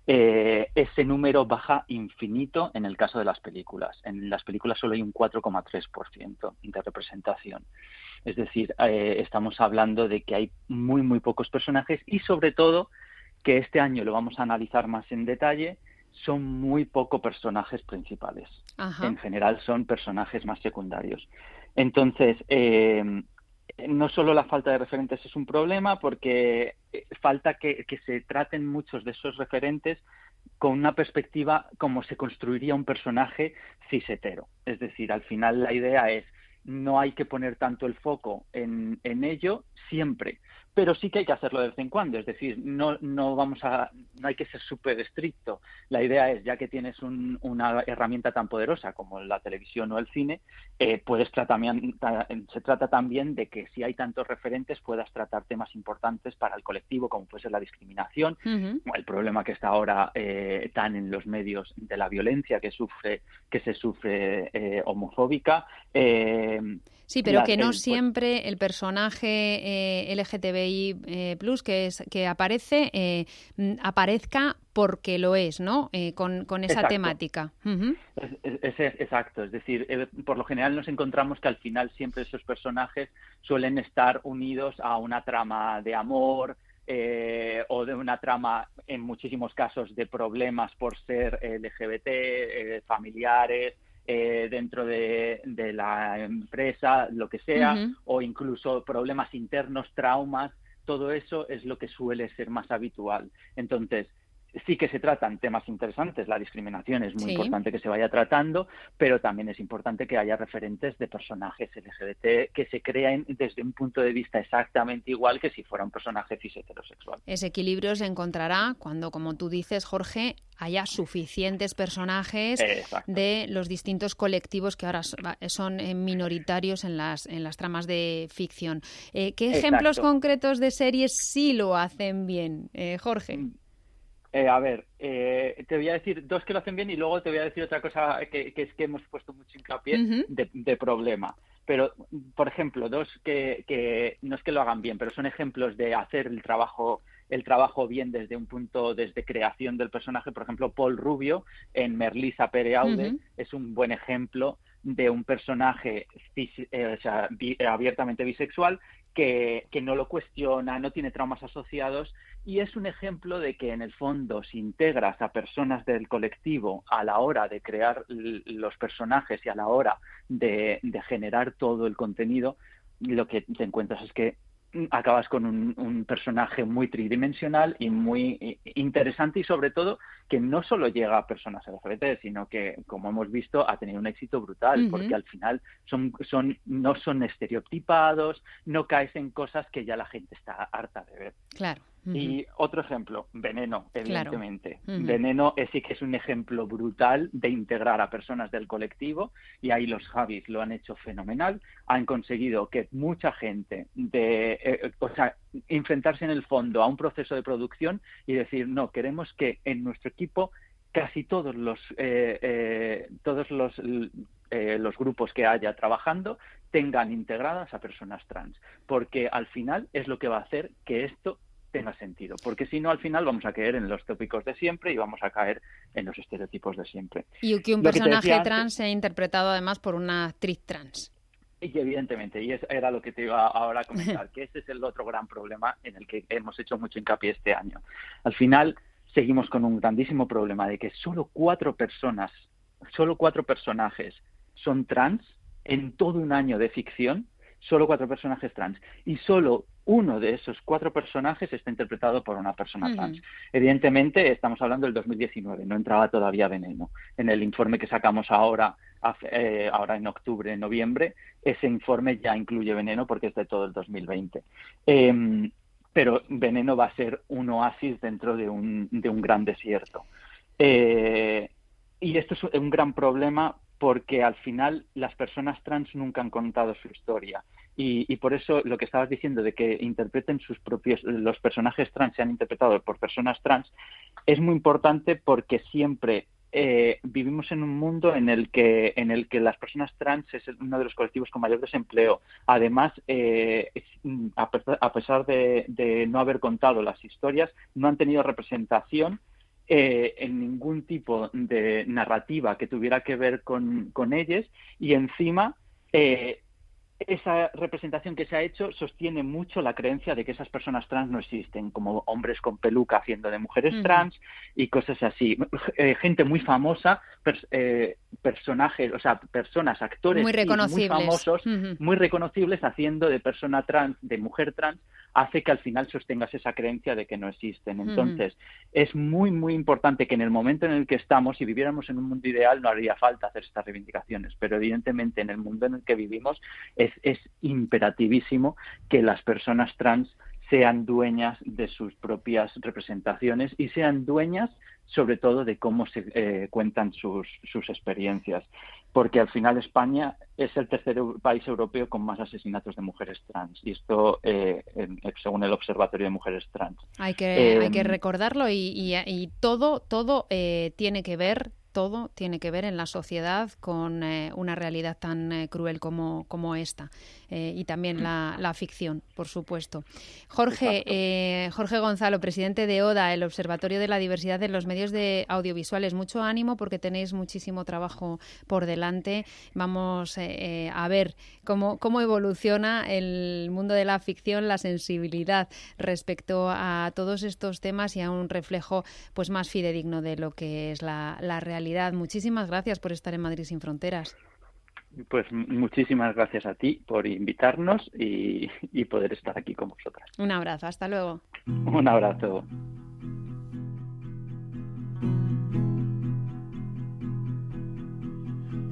Eh, ese número baja infinito en el caso de las películas. En las películas solo hay un cuatro coma tres por ciento de representación. Es decir, eh, estamos hablando de que hay muy, muy pocos personajes y, sobre todo, que este año lo vamos a analizar más en detalle, son muy pocos personajes principales. Ajá. En general son personajes más secundarios. Entonces, eh, no solo la falta de referentes es un problema, porque falta que, que se traten muchos de esos referentes con una perspectiva como se construiría un personaje cis-hetero. Es decir, al final la idea es no hay que poner tanto el foco en, en ello siempre, pero sí que hay que hacerlo de vez en cuando. Es decir, no, no vamos a, no hay que ser súper estricto. La idea es, ya que tienes un, una herramienta tan poderosa como la televisión o el cine, eh, puedes tratar, se trata también de que si hay tantos referentes puedas tratar temas importantes para el colectivo, como puede ser la discriminación, uh-huh. o el problema que está ahora eh, tan en los medios de la violencia que sufre, que se sufre eh, homofóbica. Eh, Sí, pero que no siempre el personaje eh, L G T B I eh, plus que es que aparece eh, aparezca porque lo es, ¿no? Eh, con, con esa exacto. temática. Uh-huh. es, es, es, exacto, es decir, eh, por lo general nos encontramos que al final siempre esos personajes suelen estar unidos a una trama de amor, Eh, o de una trama, en muchísimos casos, de problemas por ser L G B T, eh, familiares, eh, dentro de, de la empresa, lo que sea, uh-huh. o incluso problemas internos, traumas. Todo eso es lo que suele ser más habitual. Entonces, sí que se tratan temas interesantes, la discriminación es muy Sí. importante que se vaya tratando, pero también es importante que haya referentes de personajes L G B T que se creen desde un punto de vista exactamente igual que si fuera un personaje cis heterosexual. Ese equilibrio se encontrará cuando, como tú dices, Jorge, haya suficientes personajes Exacto. de los distintos colectivos que ahora son minoritarios en las, en las tramas de ficción. Eh, ¿Qué ejemplos Exacto. concretos de series sí lo hacen bien, eh, Jorge? Eh, a ver, eh, te voy a decir dos que lo hacen bien y luego te voy a decir otra cosa que, que es que hemos puesto mucho hincapié Uh-huh. de, de problema. Pero, por ejemplo, dos que, que no es que lo hagan bien, pero son ejemplos de hacer el trabajo el trabajo bien desde un punto, desde creación del personaje. Por ejemplo, Paul Rubio en Merlisa Pereaude Uh-huh. es un buen ejemplo de un personaje cis, eh, o sea, bi, abiertamente bisexual que, que no lo cuestiona, no tiene traumas asociados y es un ejemplo de que en el fondo si integras a personas del colectivo a la hora de crear l- los personajes y a la hora de, de generar todo el contenido, lo que te encuentras es que acabas con un, un personaje muy tridimensional y muy interesante y sobre todo que no solo llega a personas L G B T, sino que, como hemos visto, ha tenido un éxito brutal, uh-huh. porque al final son, son, no son estereotipados, no caes en cosas que ya la gente está harta de ver. Claro. Uh-huh. Y otro ejemplo, Veneno, evidentemente. Claro. Uh-huh. Veneno es, sí que es un ejemplo brutal de integrar a personas del colectivo y ahí los Javis lo han hecho fenomenal. Han conseguido que mucha gente, de, eh, o sea, enfrentarse en el fondo a un proceso de producción y decir, no, queremos que en nuestro equipo casi todos los, eh, eh, todos los, eh, los grupos que haya trabajando tengan integradas a personas trans, porque al final es lo que va a hacer que esto tenga sentido, porque si no al final vamos a caer en los tópicos de siempre y vamos a caer en los estereotipos de siempre. Y que un Lo que personaje antes, trans sea interpretado además por una actriz trans. Y evidentemente, y eso era lo que te iba ahora a comentar, que ese es el otro gran problema en el que hemos hecho mucho hincapié este año. Al final seguimos con un grandísimo problema de que solo cuatro personas, solo cuatro personajes son trans en todo un año de ficción, solo cuatro personajes trans, y solo uno de esos cuatro personajes está interpretado por una persona trans. Uh-huh. Evidentemente, estamos hablando del dos mil diecinueve, no entraba todavía Veneno. En el informe que sacamos ahora, eh, ahora en octubre, noviembre, ese informe ya incluye Veneno porque es de todo el dos mil veinte. Eh, pero Veneno va a ser un oasis dentro de un, de un gran desierto. Eh, y esto es un gran problema porque al final las personas trans nunca han contado su historia. Y, y por eso lo que estabas diciendo de que interpreten sus propios, los personajes trans sean interpretados por personas trans, es muy importante porque siempre eh, vivimos en un mundo en el que en el que las personas trans es uno de los colectivos con mayor desempleo. Además, eh, a pesar, a pesar de, de no haber contado las historias, no han tenido representación Eh, en ningún tipo de narrativa que tuviera que ver con, con ellos y encima eh, esa representación que se ha hecho sostiene mucho la creencia de que esas personas trans no existen, como hombres con peluca haciendo de mujeres uh-huh. trans y cosas así. Eh, gente muy famosa, pers- eh, personajes, o sea, personas, actores muy, reconocibles. muy famosos, uh-huh. muy reconocibles haciendo de persona trans, de mujer trans, hace que al final sostengas esa creencia de que no existen. Entonces, uh-huh. es muy, muy importante que en el momento en el que estamos, si viviéramos en un mundo ideal, no haría falta hacer estas reivindicaciones, pero evidentemente en el mundo en el que vivimos es, es imperativísimo que las personas trans sean dueñas de sus propias representaciones y sean dueñas sobre todo de cómo se eh, cuentan sus, sus experiencias, porque al final España es el tercer país europeo con más asesinatos de mujeres trans, y esto eh, en, según el Observatorio de Mujeres Trans. Hay que, eh, hay que recordarlo y, y, y todo, todo eh, tiene que ver todo tiene que ver en la sociedad con eh, una realidad tan eh, cruel como, como esta eh, y también la, la ficción, por supuesto. Jorge, eh, Jorge Gonzalo, presidente de ODA, el Observatorio de la Diversidad en los Medios de Audiovisuales. Mucho ánimo porque tenéis muchísimo trabajo por delante. Vamos eh, a ver cómo, cómo evoluciona el mundo de la ficción, la sensibilidad respecto a todos estos temas y a un reflejo pues más fidedigno de lo que es la, la realidad. Muchísimas gracias por estar en Madrid sin Fronteras. Pues muchísimas gracias a ti por invitarnos y, y poder estar aquí con vosotras. Un abrazo, hasta luego. Un abrazo.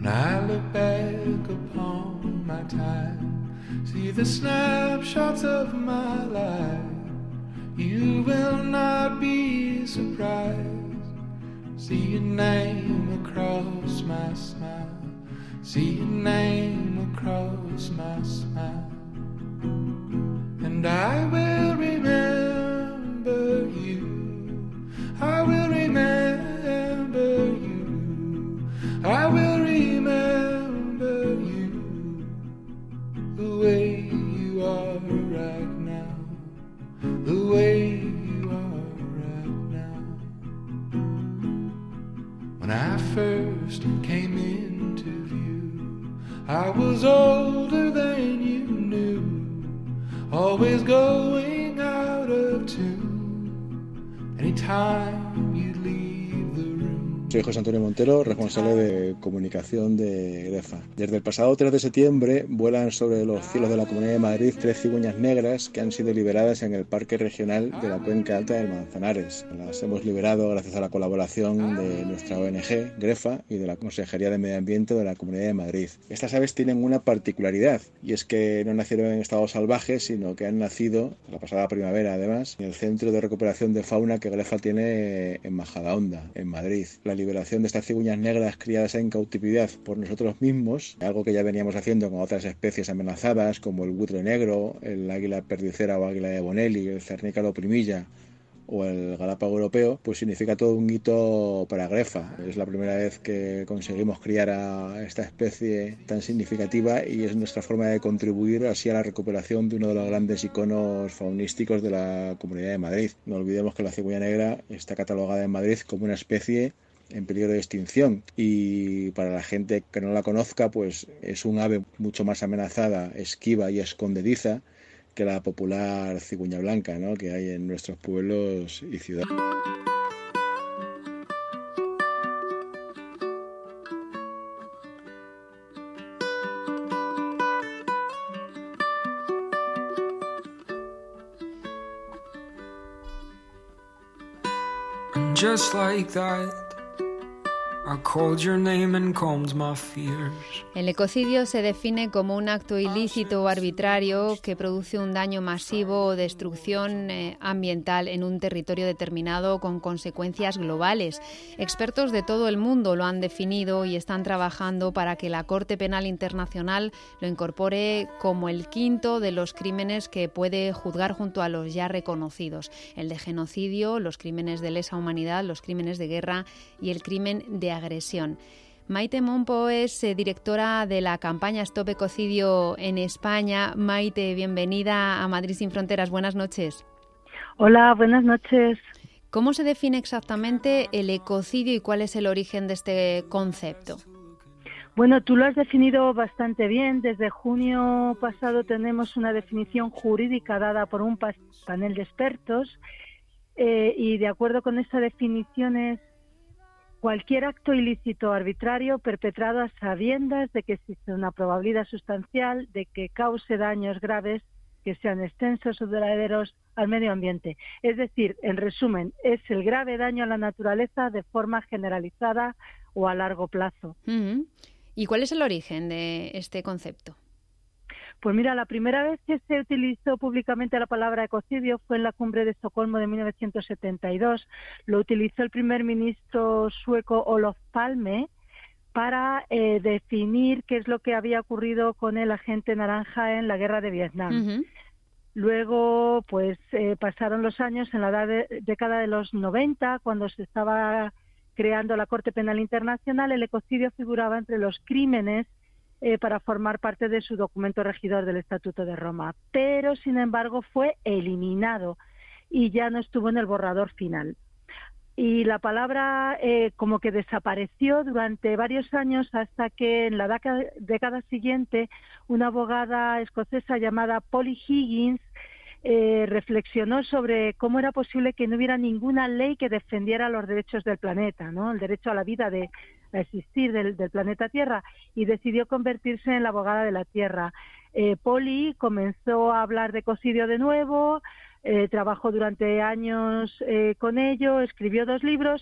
When I look back upon my time, see the snapshots of my life, you will not be surprised. See your name across my smile, see your name across my smile. And I will remember you, I will remember you, I will remember you, the way you are right now, the way you are right now. When I first came into view, I was older than you knew, always going out of tune, anytime you'd leave the room. Soy José Antonio Montero, responsable de comunicación de Grefa. Desde el pasado tres de septiembre vuelan sobre los cielos de la Comunidad de Madrid tres cigüeñas negras que han sido liberadas en el Parque Regional de la Cuenca Alta del Manzanares. Las hemos liberado gracias a la colaboración de nuestra O N Ge, Grefa, y de la Consejería de Medio Ambiente de la Comunidad de Madrid. Estas aves tienen una particularidad, y es que no nacieron en estado salvaje, sino que han nacido, la pasada primavera además, en el Centro de Recuperación de Fauna que Grefa tiene en Majadahonda, en Madrid. La liberación de estas cigüeñas negras criadas en cautividad por nosotros mismos, algo que ya veníamos haciendo con otras especies amenazadas como el buitre negro, el águila perdicera o águila de Bonelli, el cernícalo primilla o el galápago europeo, pues significa todo un hito para Grefa. Es la primera vez que conseguimos criar a esta especie tan significativa y es nuestra forma de contribuir así a la recuperación de uno de los grandes iconos faunísticos de la Comunidad de Madrid. No olvidemos que la cigüeña negra está catalogada en Madrid como una especie en peligro de extinción, y para la gente que no la conozca, pues es un ave mucho más amenazada, esquiva y escondediza que la popular cigüeña blanca, ¿no?, que hay en nuestros pueblos y ciudades. And just like that, I called your name and calmed my fears. El ecocidio se define como un acto ilícito o arbitrario que produce un daño masivo o destrucción eh, ambiental en un territorio determinado con consecuencias globales. Expertos de todo el mundo lo han definido y están trabajando para que la Corte Penal Internacional lo incorpore como el quinto de los crímenes que puede juzgar junto a los ya reconocidos: el de genocidio, los crímenes de lesa humanidad, los crímenes de guerra y el crimen de agresión. Maite Mompo es eh, directora de la campaña Stop Ecocidio en España. Maite, bienvenida a Madrid sin Fronteras. Buenas noches. Hola, buenas noches. ¿Cómo se define exactamente el ecocidio y cuál es el origen de este concepto? Bueno, tú lo has definido bastante bien. Desde junio pasado tenemos una definición jurídica dada por un panel de expertos eh, y de acuerdo con esta definición es cualquier acto ilícito o arbitrario perpetrado a sabiendas de que existe una probabilidad sustancial de que cause daños graves que sean extensos o duraderos al medio ambiente. Es decir, en resumen, es el grave daño a la naturaleza de forma generalizada o a largo plazo. Uh-huh. ¿Y cuál es el origen de este concepto? Pues mira, la primera vez que se utilizó públicamente la palabra ecocidio fue en la cumbre de Estocolmo de mil novecientos setenta y dos. Lo utilizó el primer ministro sueco Olof Palme para eh, definir qué es lo que había ocurrido con el agente naranja en la guerra de Vietnam. Uh-huh. Luego, pues eh, pasaron los años, en la edad de, década de los noventa, cuando se estaba creando la Corte Penal Internacional, el ecocidio figuraba entre los crímenes Eh, para formar parte de su documento regidor del Estatuto de Roma, pero sin embargo fue eliminado y ya no estuvo en el borrador final. Y la palabra eh, como que desapareció durante varios años hasta que en la década, década siguiente una abogada escocesa llamada Polly Higgins eh, reflexionó sobre cómo era posible que no hubiera ninguna ley que defendiera los derechos del planeta, ¿no?, el derecho a la vida de a existir del, del planeta Tierra, y decidió convertirse en la abogada de la Tierra. Eh, Polly comenzó a hablar de ecocidio de nuevo, eh, trabajó durante años eh, con ello, escribió dos libros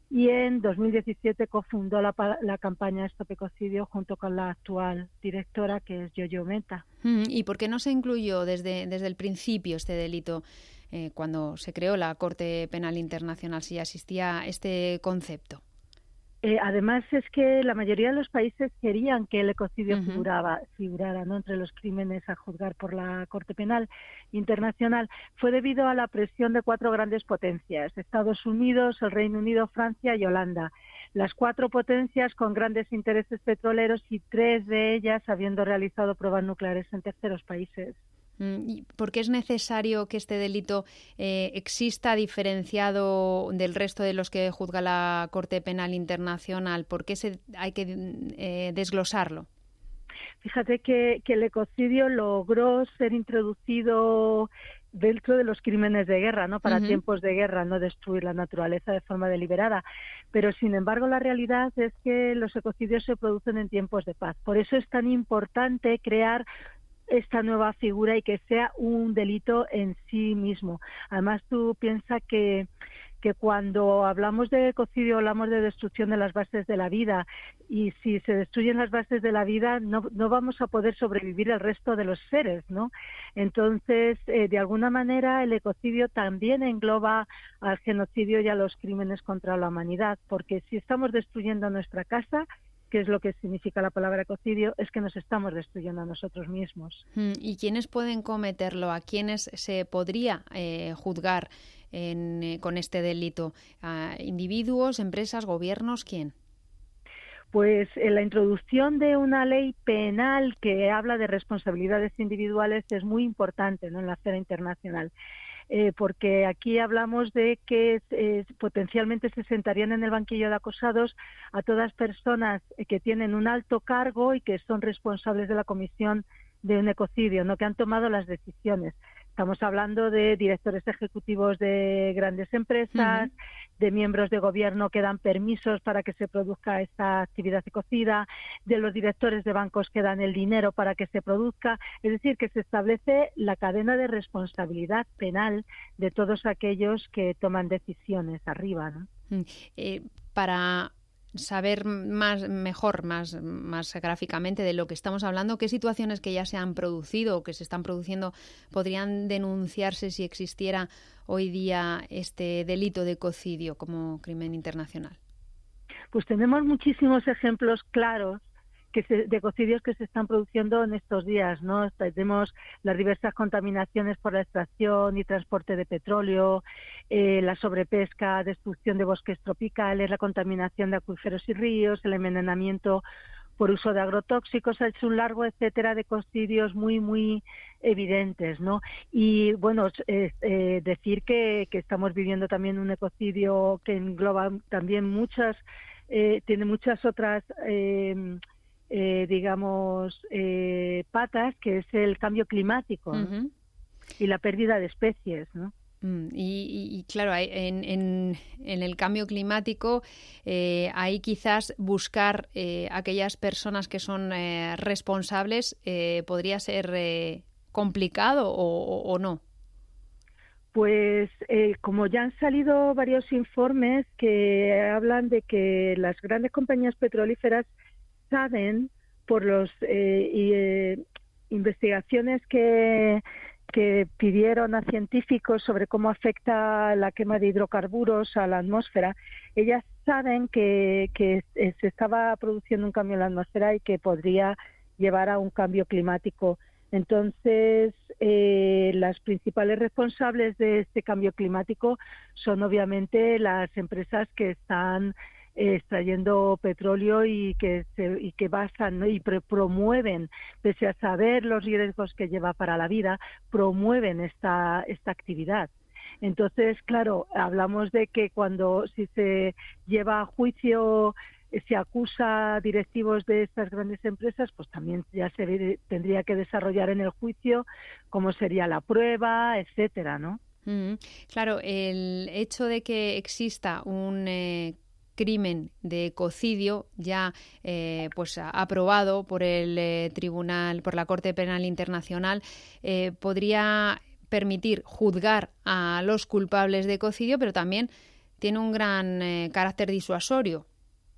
y en dos mil diecisiete cofundó la, la campaña Stop Ecocidio junto con la actual directora, que es Yoyo Meta. ¿Y por qué no se incluyó desde, desde el principio este delito eh, cuando se creó la Corte Penal Internacional, si ya existía este concepto? Eh, además es que la mayoría de los países querían que el ecocidio uh-huh. figuraba, figurara ¿no? entre los crímenes a juzgar por la Corte Penal Internacional. Fue debido a la presión de cuatro grandes potencias, Estados Unidos, el Reino Unido, Francia y Holanda. Las cuatro potencias con grandes intereses petroleros y tres de ellas habiendo realizado pruebas nucleares en terceros países. ¿Por qué es necesario que este delito eh, exista diferenciado del resto de los que juzga la Corte Penal Internacional? ¿Por qué se, hay que eh, desglosarlo? Fíjate que, que el ecocidio logró ser introducido dentro de los crímenes de guerra, ¿no? Para uh-huh. tiempos de guerra, no destruir la naturaleza de forma deliberada. Pero, sin embargo, la realidad es que los ecocidios se producen en tiempos de paz. Por eso es tan importante crear esta nueva figura y que sea un delito en sí mismo. Además, tú piensas que, que cuando hablamos de ecocidio hablamos de destrucción de las bases de la vida, y si se destruyen las bases de la vida no, no vamos a poder sobrevivir el resto de los seres, ¿no? Entonces, eh, de alguna manera, el ecocidio también engloba al genocidio y a los crímenes contra la humanidad, porque si estamos destruyendo nuestra casa, que es lo que significa la palabra ecocidio, es que nos estamos destruyendo a nosotros mismos. ¿Y quiénes pueden cometerlo? ¿A quiénes se podría eh, juzgar en, eh, con este delito? ¿A individuos, empresas, gobiernos? ¿Quién? Pues en la introducción de una ley penal que habla de responsabilidades individuales es muy importante, ¿no?, en la esfera internacional. Eh, porque aquí hablamos de que eh, potencialmente se sentarían en el banquillo de acusados a todas personas eh, que tienen un alto cargo y que son responsables de la comisión de un ecocidio, no que han tomado las decisiones. Estamos hablando de directores ejecutivos de grandes empresas, uh-huh. de miembros de gobierno que dan permisos para que se produzca esta actividad ecocida, de los directores de bancos que dan el dinero para que se produzca. Es decir, que se establece la cadena de responsabilidad penal de todos aquellos que toman decisiones arriba, ¿no? Eh, para saber más mejor, más, más gráficamente de lo que estamos hablando, ¿qué situaciones que ya se han producido o que se están produciendo podrían denunciarse si existiera hoy día este delito de ecocidio como crimen internacional? Pues tenemos muchísimos ejemplos claros que se, de ecocidios que se están produciendo en estos días, ¿no? Tenemos las diversas contaminaciones por la extracción y transporte de petróleo, eh, la sobrepesca, destrucción de bosques tropicales, la contaminación de acuíferos y ríos, el envenenamiento por uso de agrotóxicos. Ha hecho un largo etcétera de ecocidios muy, muy evidentes, ¿no? Y, bueno, eh, eh, decir que, que estamos viviendo también un ecocidio que engloba también muchas, eh, tiene muchas otras Eh, Eh, digamos, eh, patas, que es el cambio climático, ¿no? Uh-huh. y la pérdida de especies, ¿no? Mm, y, y, y claro, en, en, en el cambio climático eh, ahí quizás buscar eh, aquellas personas que son eh, responsables eh, podría ser eh, complicado o, o no. Pues eh, como ya han salido varios informes que hablan de que las grandes compañías petrolíferas saben por las eh, eh, investigaciones que, que pidieron a científicos sobre cómo afecta la quema de hidrocarburos a la atmósfera, ellas saben que, que se estaba produciendo un cambio en la atmósfera y que podría llevar a un cambio climático. Entonces, eh, las principales responsables de este cambio climático son obviamente las empresas que están extrayendo petróleo y que se, y que basan, ¿no?, y pre promueven, pese a saber los riesgos que lleva para la vida, promueven esta esta actividad. Entonces, claro, hablamos de que cuando si se lleva a juicio, se acusa a directivos de estas grandes empresas, pues también ya se ve, tendría que desarrollar en el juicio cómo sería la prueba, etcétera, ¿no? Mm, claro, el hecho de que exista un eh, crimen de ecocidio ya eh, pues aprobado por el eh, tribunal, por la Corte Penal Internacional, eh, podría permitir juzgar a los culpables de ecocidio, pero también tiene un gran eh, carácter disuasorio.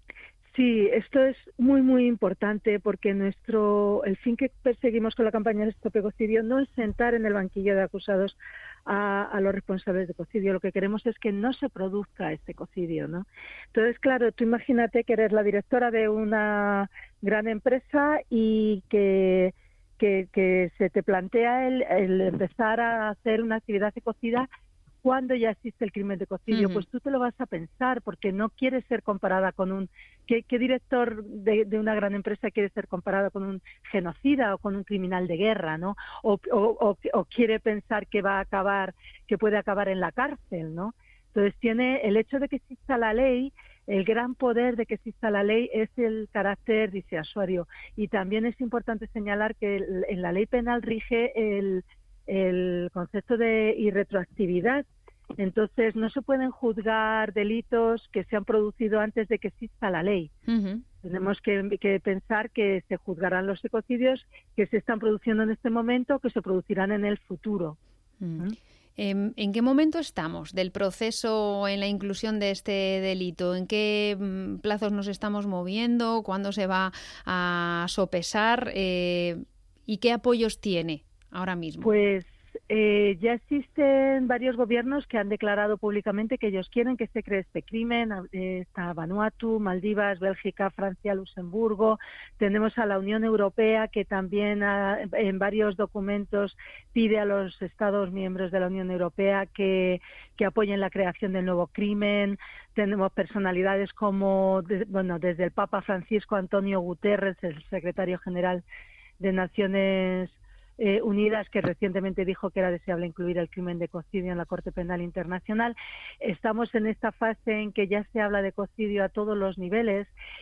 Sí, esto es muy, muy importante porque nuestro el fin que perseguimos con la campaña de Stop Ecocidio no es sentar en el banquillo de acusados a, a los responsables de ecocidio. Lo que queremos es que no se produzca este ecocidio, ¿no? Entonces, claro, tú imagínate que eres la directora de una gran empresa y que, que, que se te plantea el, el empezar a hacer una actividad ecocida cuando ya existe el crimen de ecocidio. Uh-huh. Pues tú te lo vas a pensar porque no quieres ser comparada con un... ¿Qué, qué director de, de una gran empresa quiere ser comparada con un genocida o con un criminal de guerra, ¿no? O, o, o, o quiere pensar que va a acabar, que puede acabar en la cárcel, ¿no? Entonces tiene el hecho de que exista la ley, el gran poder de que exista la ley es el carácter disuasorio. Y también es importante señalar que el, en la ley penal rige el, el concepto de irretroactividad. Entonces, no se pueden juzgar delitos que se han producido antes de que exista la ley. Uh-huh. Tenemos que, que pensar que se juzgarán los ecocidios que se están produciendo en este momento, que se producirán en el futuro. Uh-huh. ¿Mm? ¿En, ¿En qué momento estamos del proceso en la inclusión de este delito? ¿En qué plazos nos estamos moviendo? ¿Cuándo se va a sopesar? Eh, ¿Y qué apoyos tiene ahora mismo? Pues Eh, ya existen varios gobiernos que han declarado públicamente que ellos quieren que se cree este crimen. Eh, está Vanuatu, Maldivas, Bélgica, Francia, Luxemburgo. Tenemos a la Unión Europea que también ha, en varios documentos pide a los Estados miembros de la Unión Europea que, que apoyen la creación del nuevo crimen. Tenemos personalidades como, de, bueno, desde el Papa Francisco, Antonio Guterres, el secretario general de Naciones Eh, Unidas, que recientemente dijo que era deseable incluir el crimen de ecocidio en la Corte Penal Internacional. Estamos en esta fase en que ya se habla de ecocidio a todos los niveles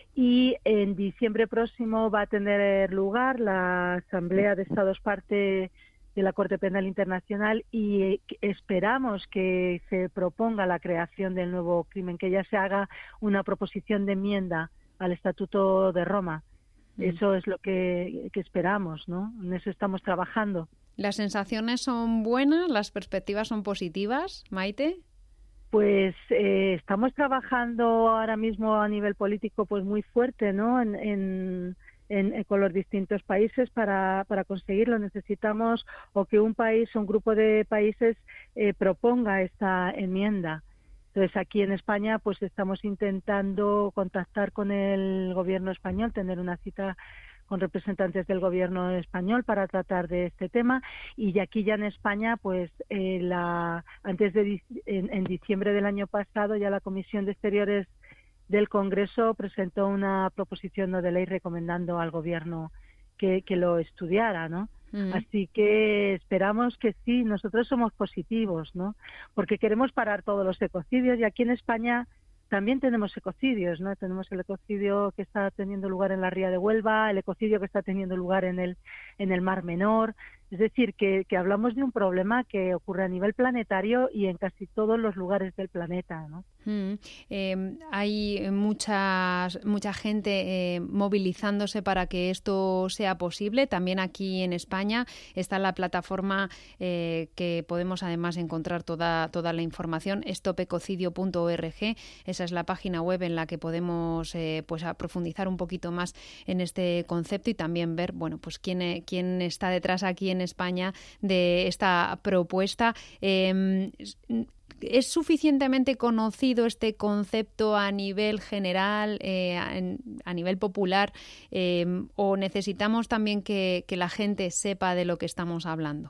y en diciembre próximo va a tener lugar la Asamblea de Estados Parte de la Corte Penal Internacional y esperamos que se proponga la creación del nuevo crimen, que ya se haga una proposición de enmienda al Estatuto de Roma. Eso es lo que, que esperamos, ¿no? En eso estamos trabajando. ¿Las sensaciones son buenas? ¿Las perspectivas son positivas, Maite? Pues eh, estamos trabajando ahora mismo a nivel político pues muy fuerte, ¿no? En, en, en, con los distintos países para, para conseguirlo. Necesitamos o que un país o un grupo de países eh, proponga esta enmienda. Entonces, aquí en España, pues estamos intentando contactar con el gobierno español, tener una cita con representantes del gobierno español para tratar de este tema. Y aquí ya en España, pues eh, la antes de en, en diciembre del año pasado, ya la Comisión de Exteriores del Congreso presentó una proposición de ley recomendando al gobierno que, que lo estudiara, ¿no? Así que esperamos que sí, nosotros somos positivos, ¿no? Porque queremos parar todos los ecocidios y aquí en España también tenemos ecocidios, ¿no? Tenemos el ecocidio que está teniendo lugar en la Ría de Huelva, el ecocidio que está teniendo lugar en el en el Mar Menor. Es decir, que, que hablamos de un problema que ocurre a nivel planetario y en casi todos los lugares del planeta, ¿no? Mm, eh, hay muchas, mucha gente eh, movilizándose para que esto sea posible. También aquí en España está la plataforma eh, que podemos además encontrar toda, toda la información, stop ecocidio punto org. Esa es la página web en la que podemos eh, pues a profundizar un poquito más en este concepto y también ver, bueno, pues quién, quién está detrás aquí en España de esta propuesta. Eh, ¿Es suficientemente conocido este concepto a nivel general, eh, a, a nivel popular, eh, o necesitamos también que, que la gente sepa de lo que estamos hablando?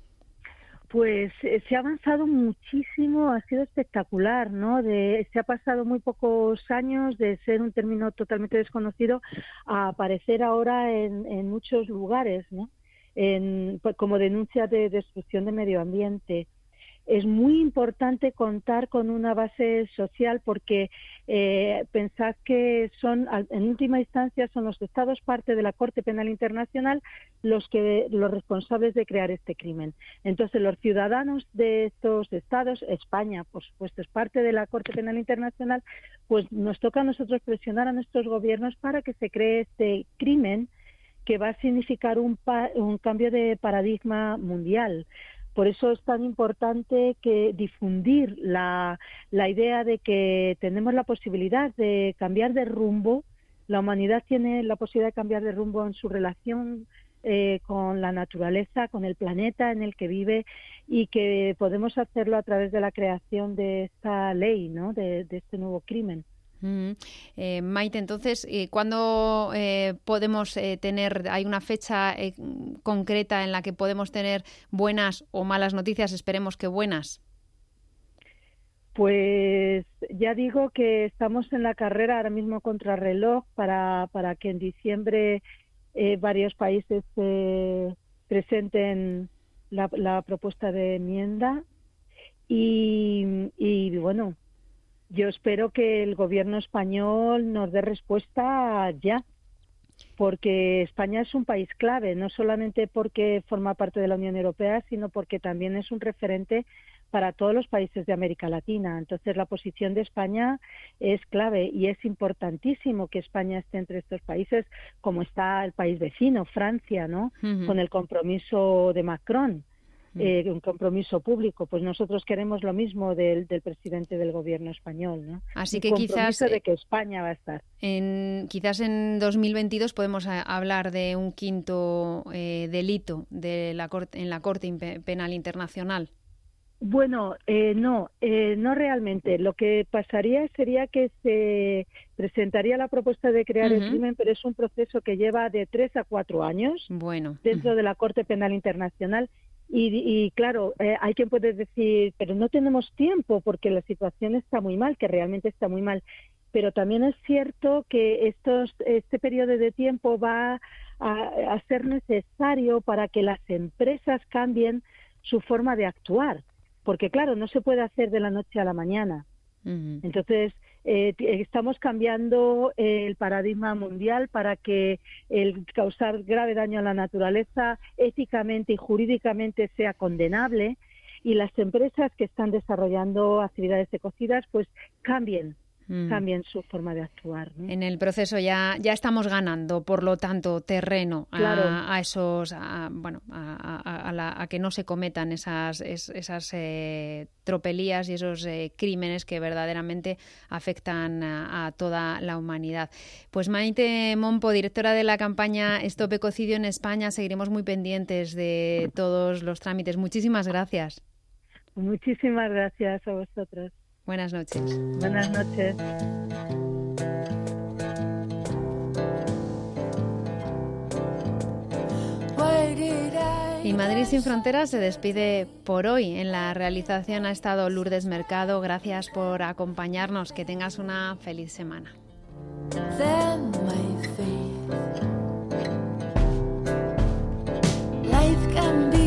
Pues eh, se ha avanzado muchísimo, ha sido espectacular, ¿no? De, se ha pasado muy pocos años de ser un término totalmente desconocido a aparecer ahora en, en muchos lugares, ¿no? En, como denuncia de destrucción de medio ambiente. Es muy importante contar con una base social porque eh, pensad que son, en última instancia, son los Estados parte de la Corte Penal Internacional los que los responsables de crear este crimen. Entonces, los ciudadanos de estos estados, España, por supuesto, es parte de la Corte Penal Internacional, pues nos toca a nosotros presionar a nuestros gobiernos para que se cree este crimen que va a significar un, pa- un cambio de paradigma mundial. Por eso es tan importante que difundir la, la idea de que tenemos la posibilidad de cambiar de rumbo. La humanidad tiene la posibilidad de cambiar de rumbo en su relación eh, con la naturaleza, con el planeta en el que vive, y que podemos hacerlo a través de la creación de esta ley, ¿no? de, de este nuevo crimen. Mm. Eh, Maite, entonces, eh, ¿cuándo eh, podemos eh, tener, hay una fecha eh, concreta en la que podemos tener buenas o malas noticias? Esperemos que buenas. Pues ya digo que estamos en la carrera ahora mismo contra reloj para, para que en diciembre eh, varios países eh, presenten la, la propuesta de enmienda y, y bueno, yo espero que el gobierno español nos dé respuesta ya, porque España es un país clave, no solamente porque forma parte de la Unión Europea, sino porque también es un referente para todos los países de América Latina. Entonces, la posición de España es clave y es importantísimo que España esté entre estos países, como está el país vecino, Francia, ¿no? Uh-huh. Con el compromiso de Macron. Eh, un compromiso público, pues nosotros queremos lo mismo del, del presidente del gobierno español, ¿no? Así un que quizás de que España va a estar. En, quizás en dos mil veintidós podemos a, hablar de un quinto eh, delito de la corte, en la Corte Penal Internacional. Bueno, eh, no, eh, no realmente. Lo que pasaría sería que se presentaría la propuesta de crear uh-huh. el crimen, pero es un proceso que lleva de tres a cuatro años bueno. dentro uh-huh. de la Corte Penal Internacional. Y, y claro, eh, hay quien puede decir, pero no tenemos tiempo porque la situación está muy mal, que realmente está muy mal. Pero también es cierto que estos, este periodo de tiempo va a, a ser necesario para que las empresas cambien su forma de actuar. Porque claro, no se puede hacer de la noche a la mañana. Uh-huh. Entonces, eh, estamos cambiando el paradigma mundial para que el causar grave daño a la naturaleza éticamente y jurídicamente sea condenable, y las empresas que están desarrollando actividades ecocidas pues cambien. Mm. Cambien su forma de actuar, ¿no? En el proceso ya ya estamos ganando, por lo tanto, terreno a, claro. a esos, a, bueno, a, a, a, la, a que no se cometan esas es, esas eh, tropelías y esos eh, crímenes que verdaderamente afectan a, a toda la humanidad. Pues Maite Mompo, directora de la campaña Stop Ecocidio en España, seguiremos muy pendientes de todos los trámites. Muchísimas gracias. Muchísimas gracias a vosotros. Buenas noches. Buenas noches. Y Madrid sin Fronteras se despide por hoy. En la realización ha estado Lourdes Mercado. Gracias por acompañarnos. Que tengas una feliz semana. Then my faith, life can be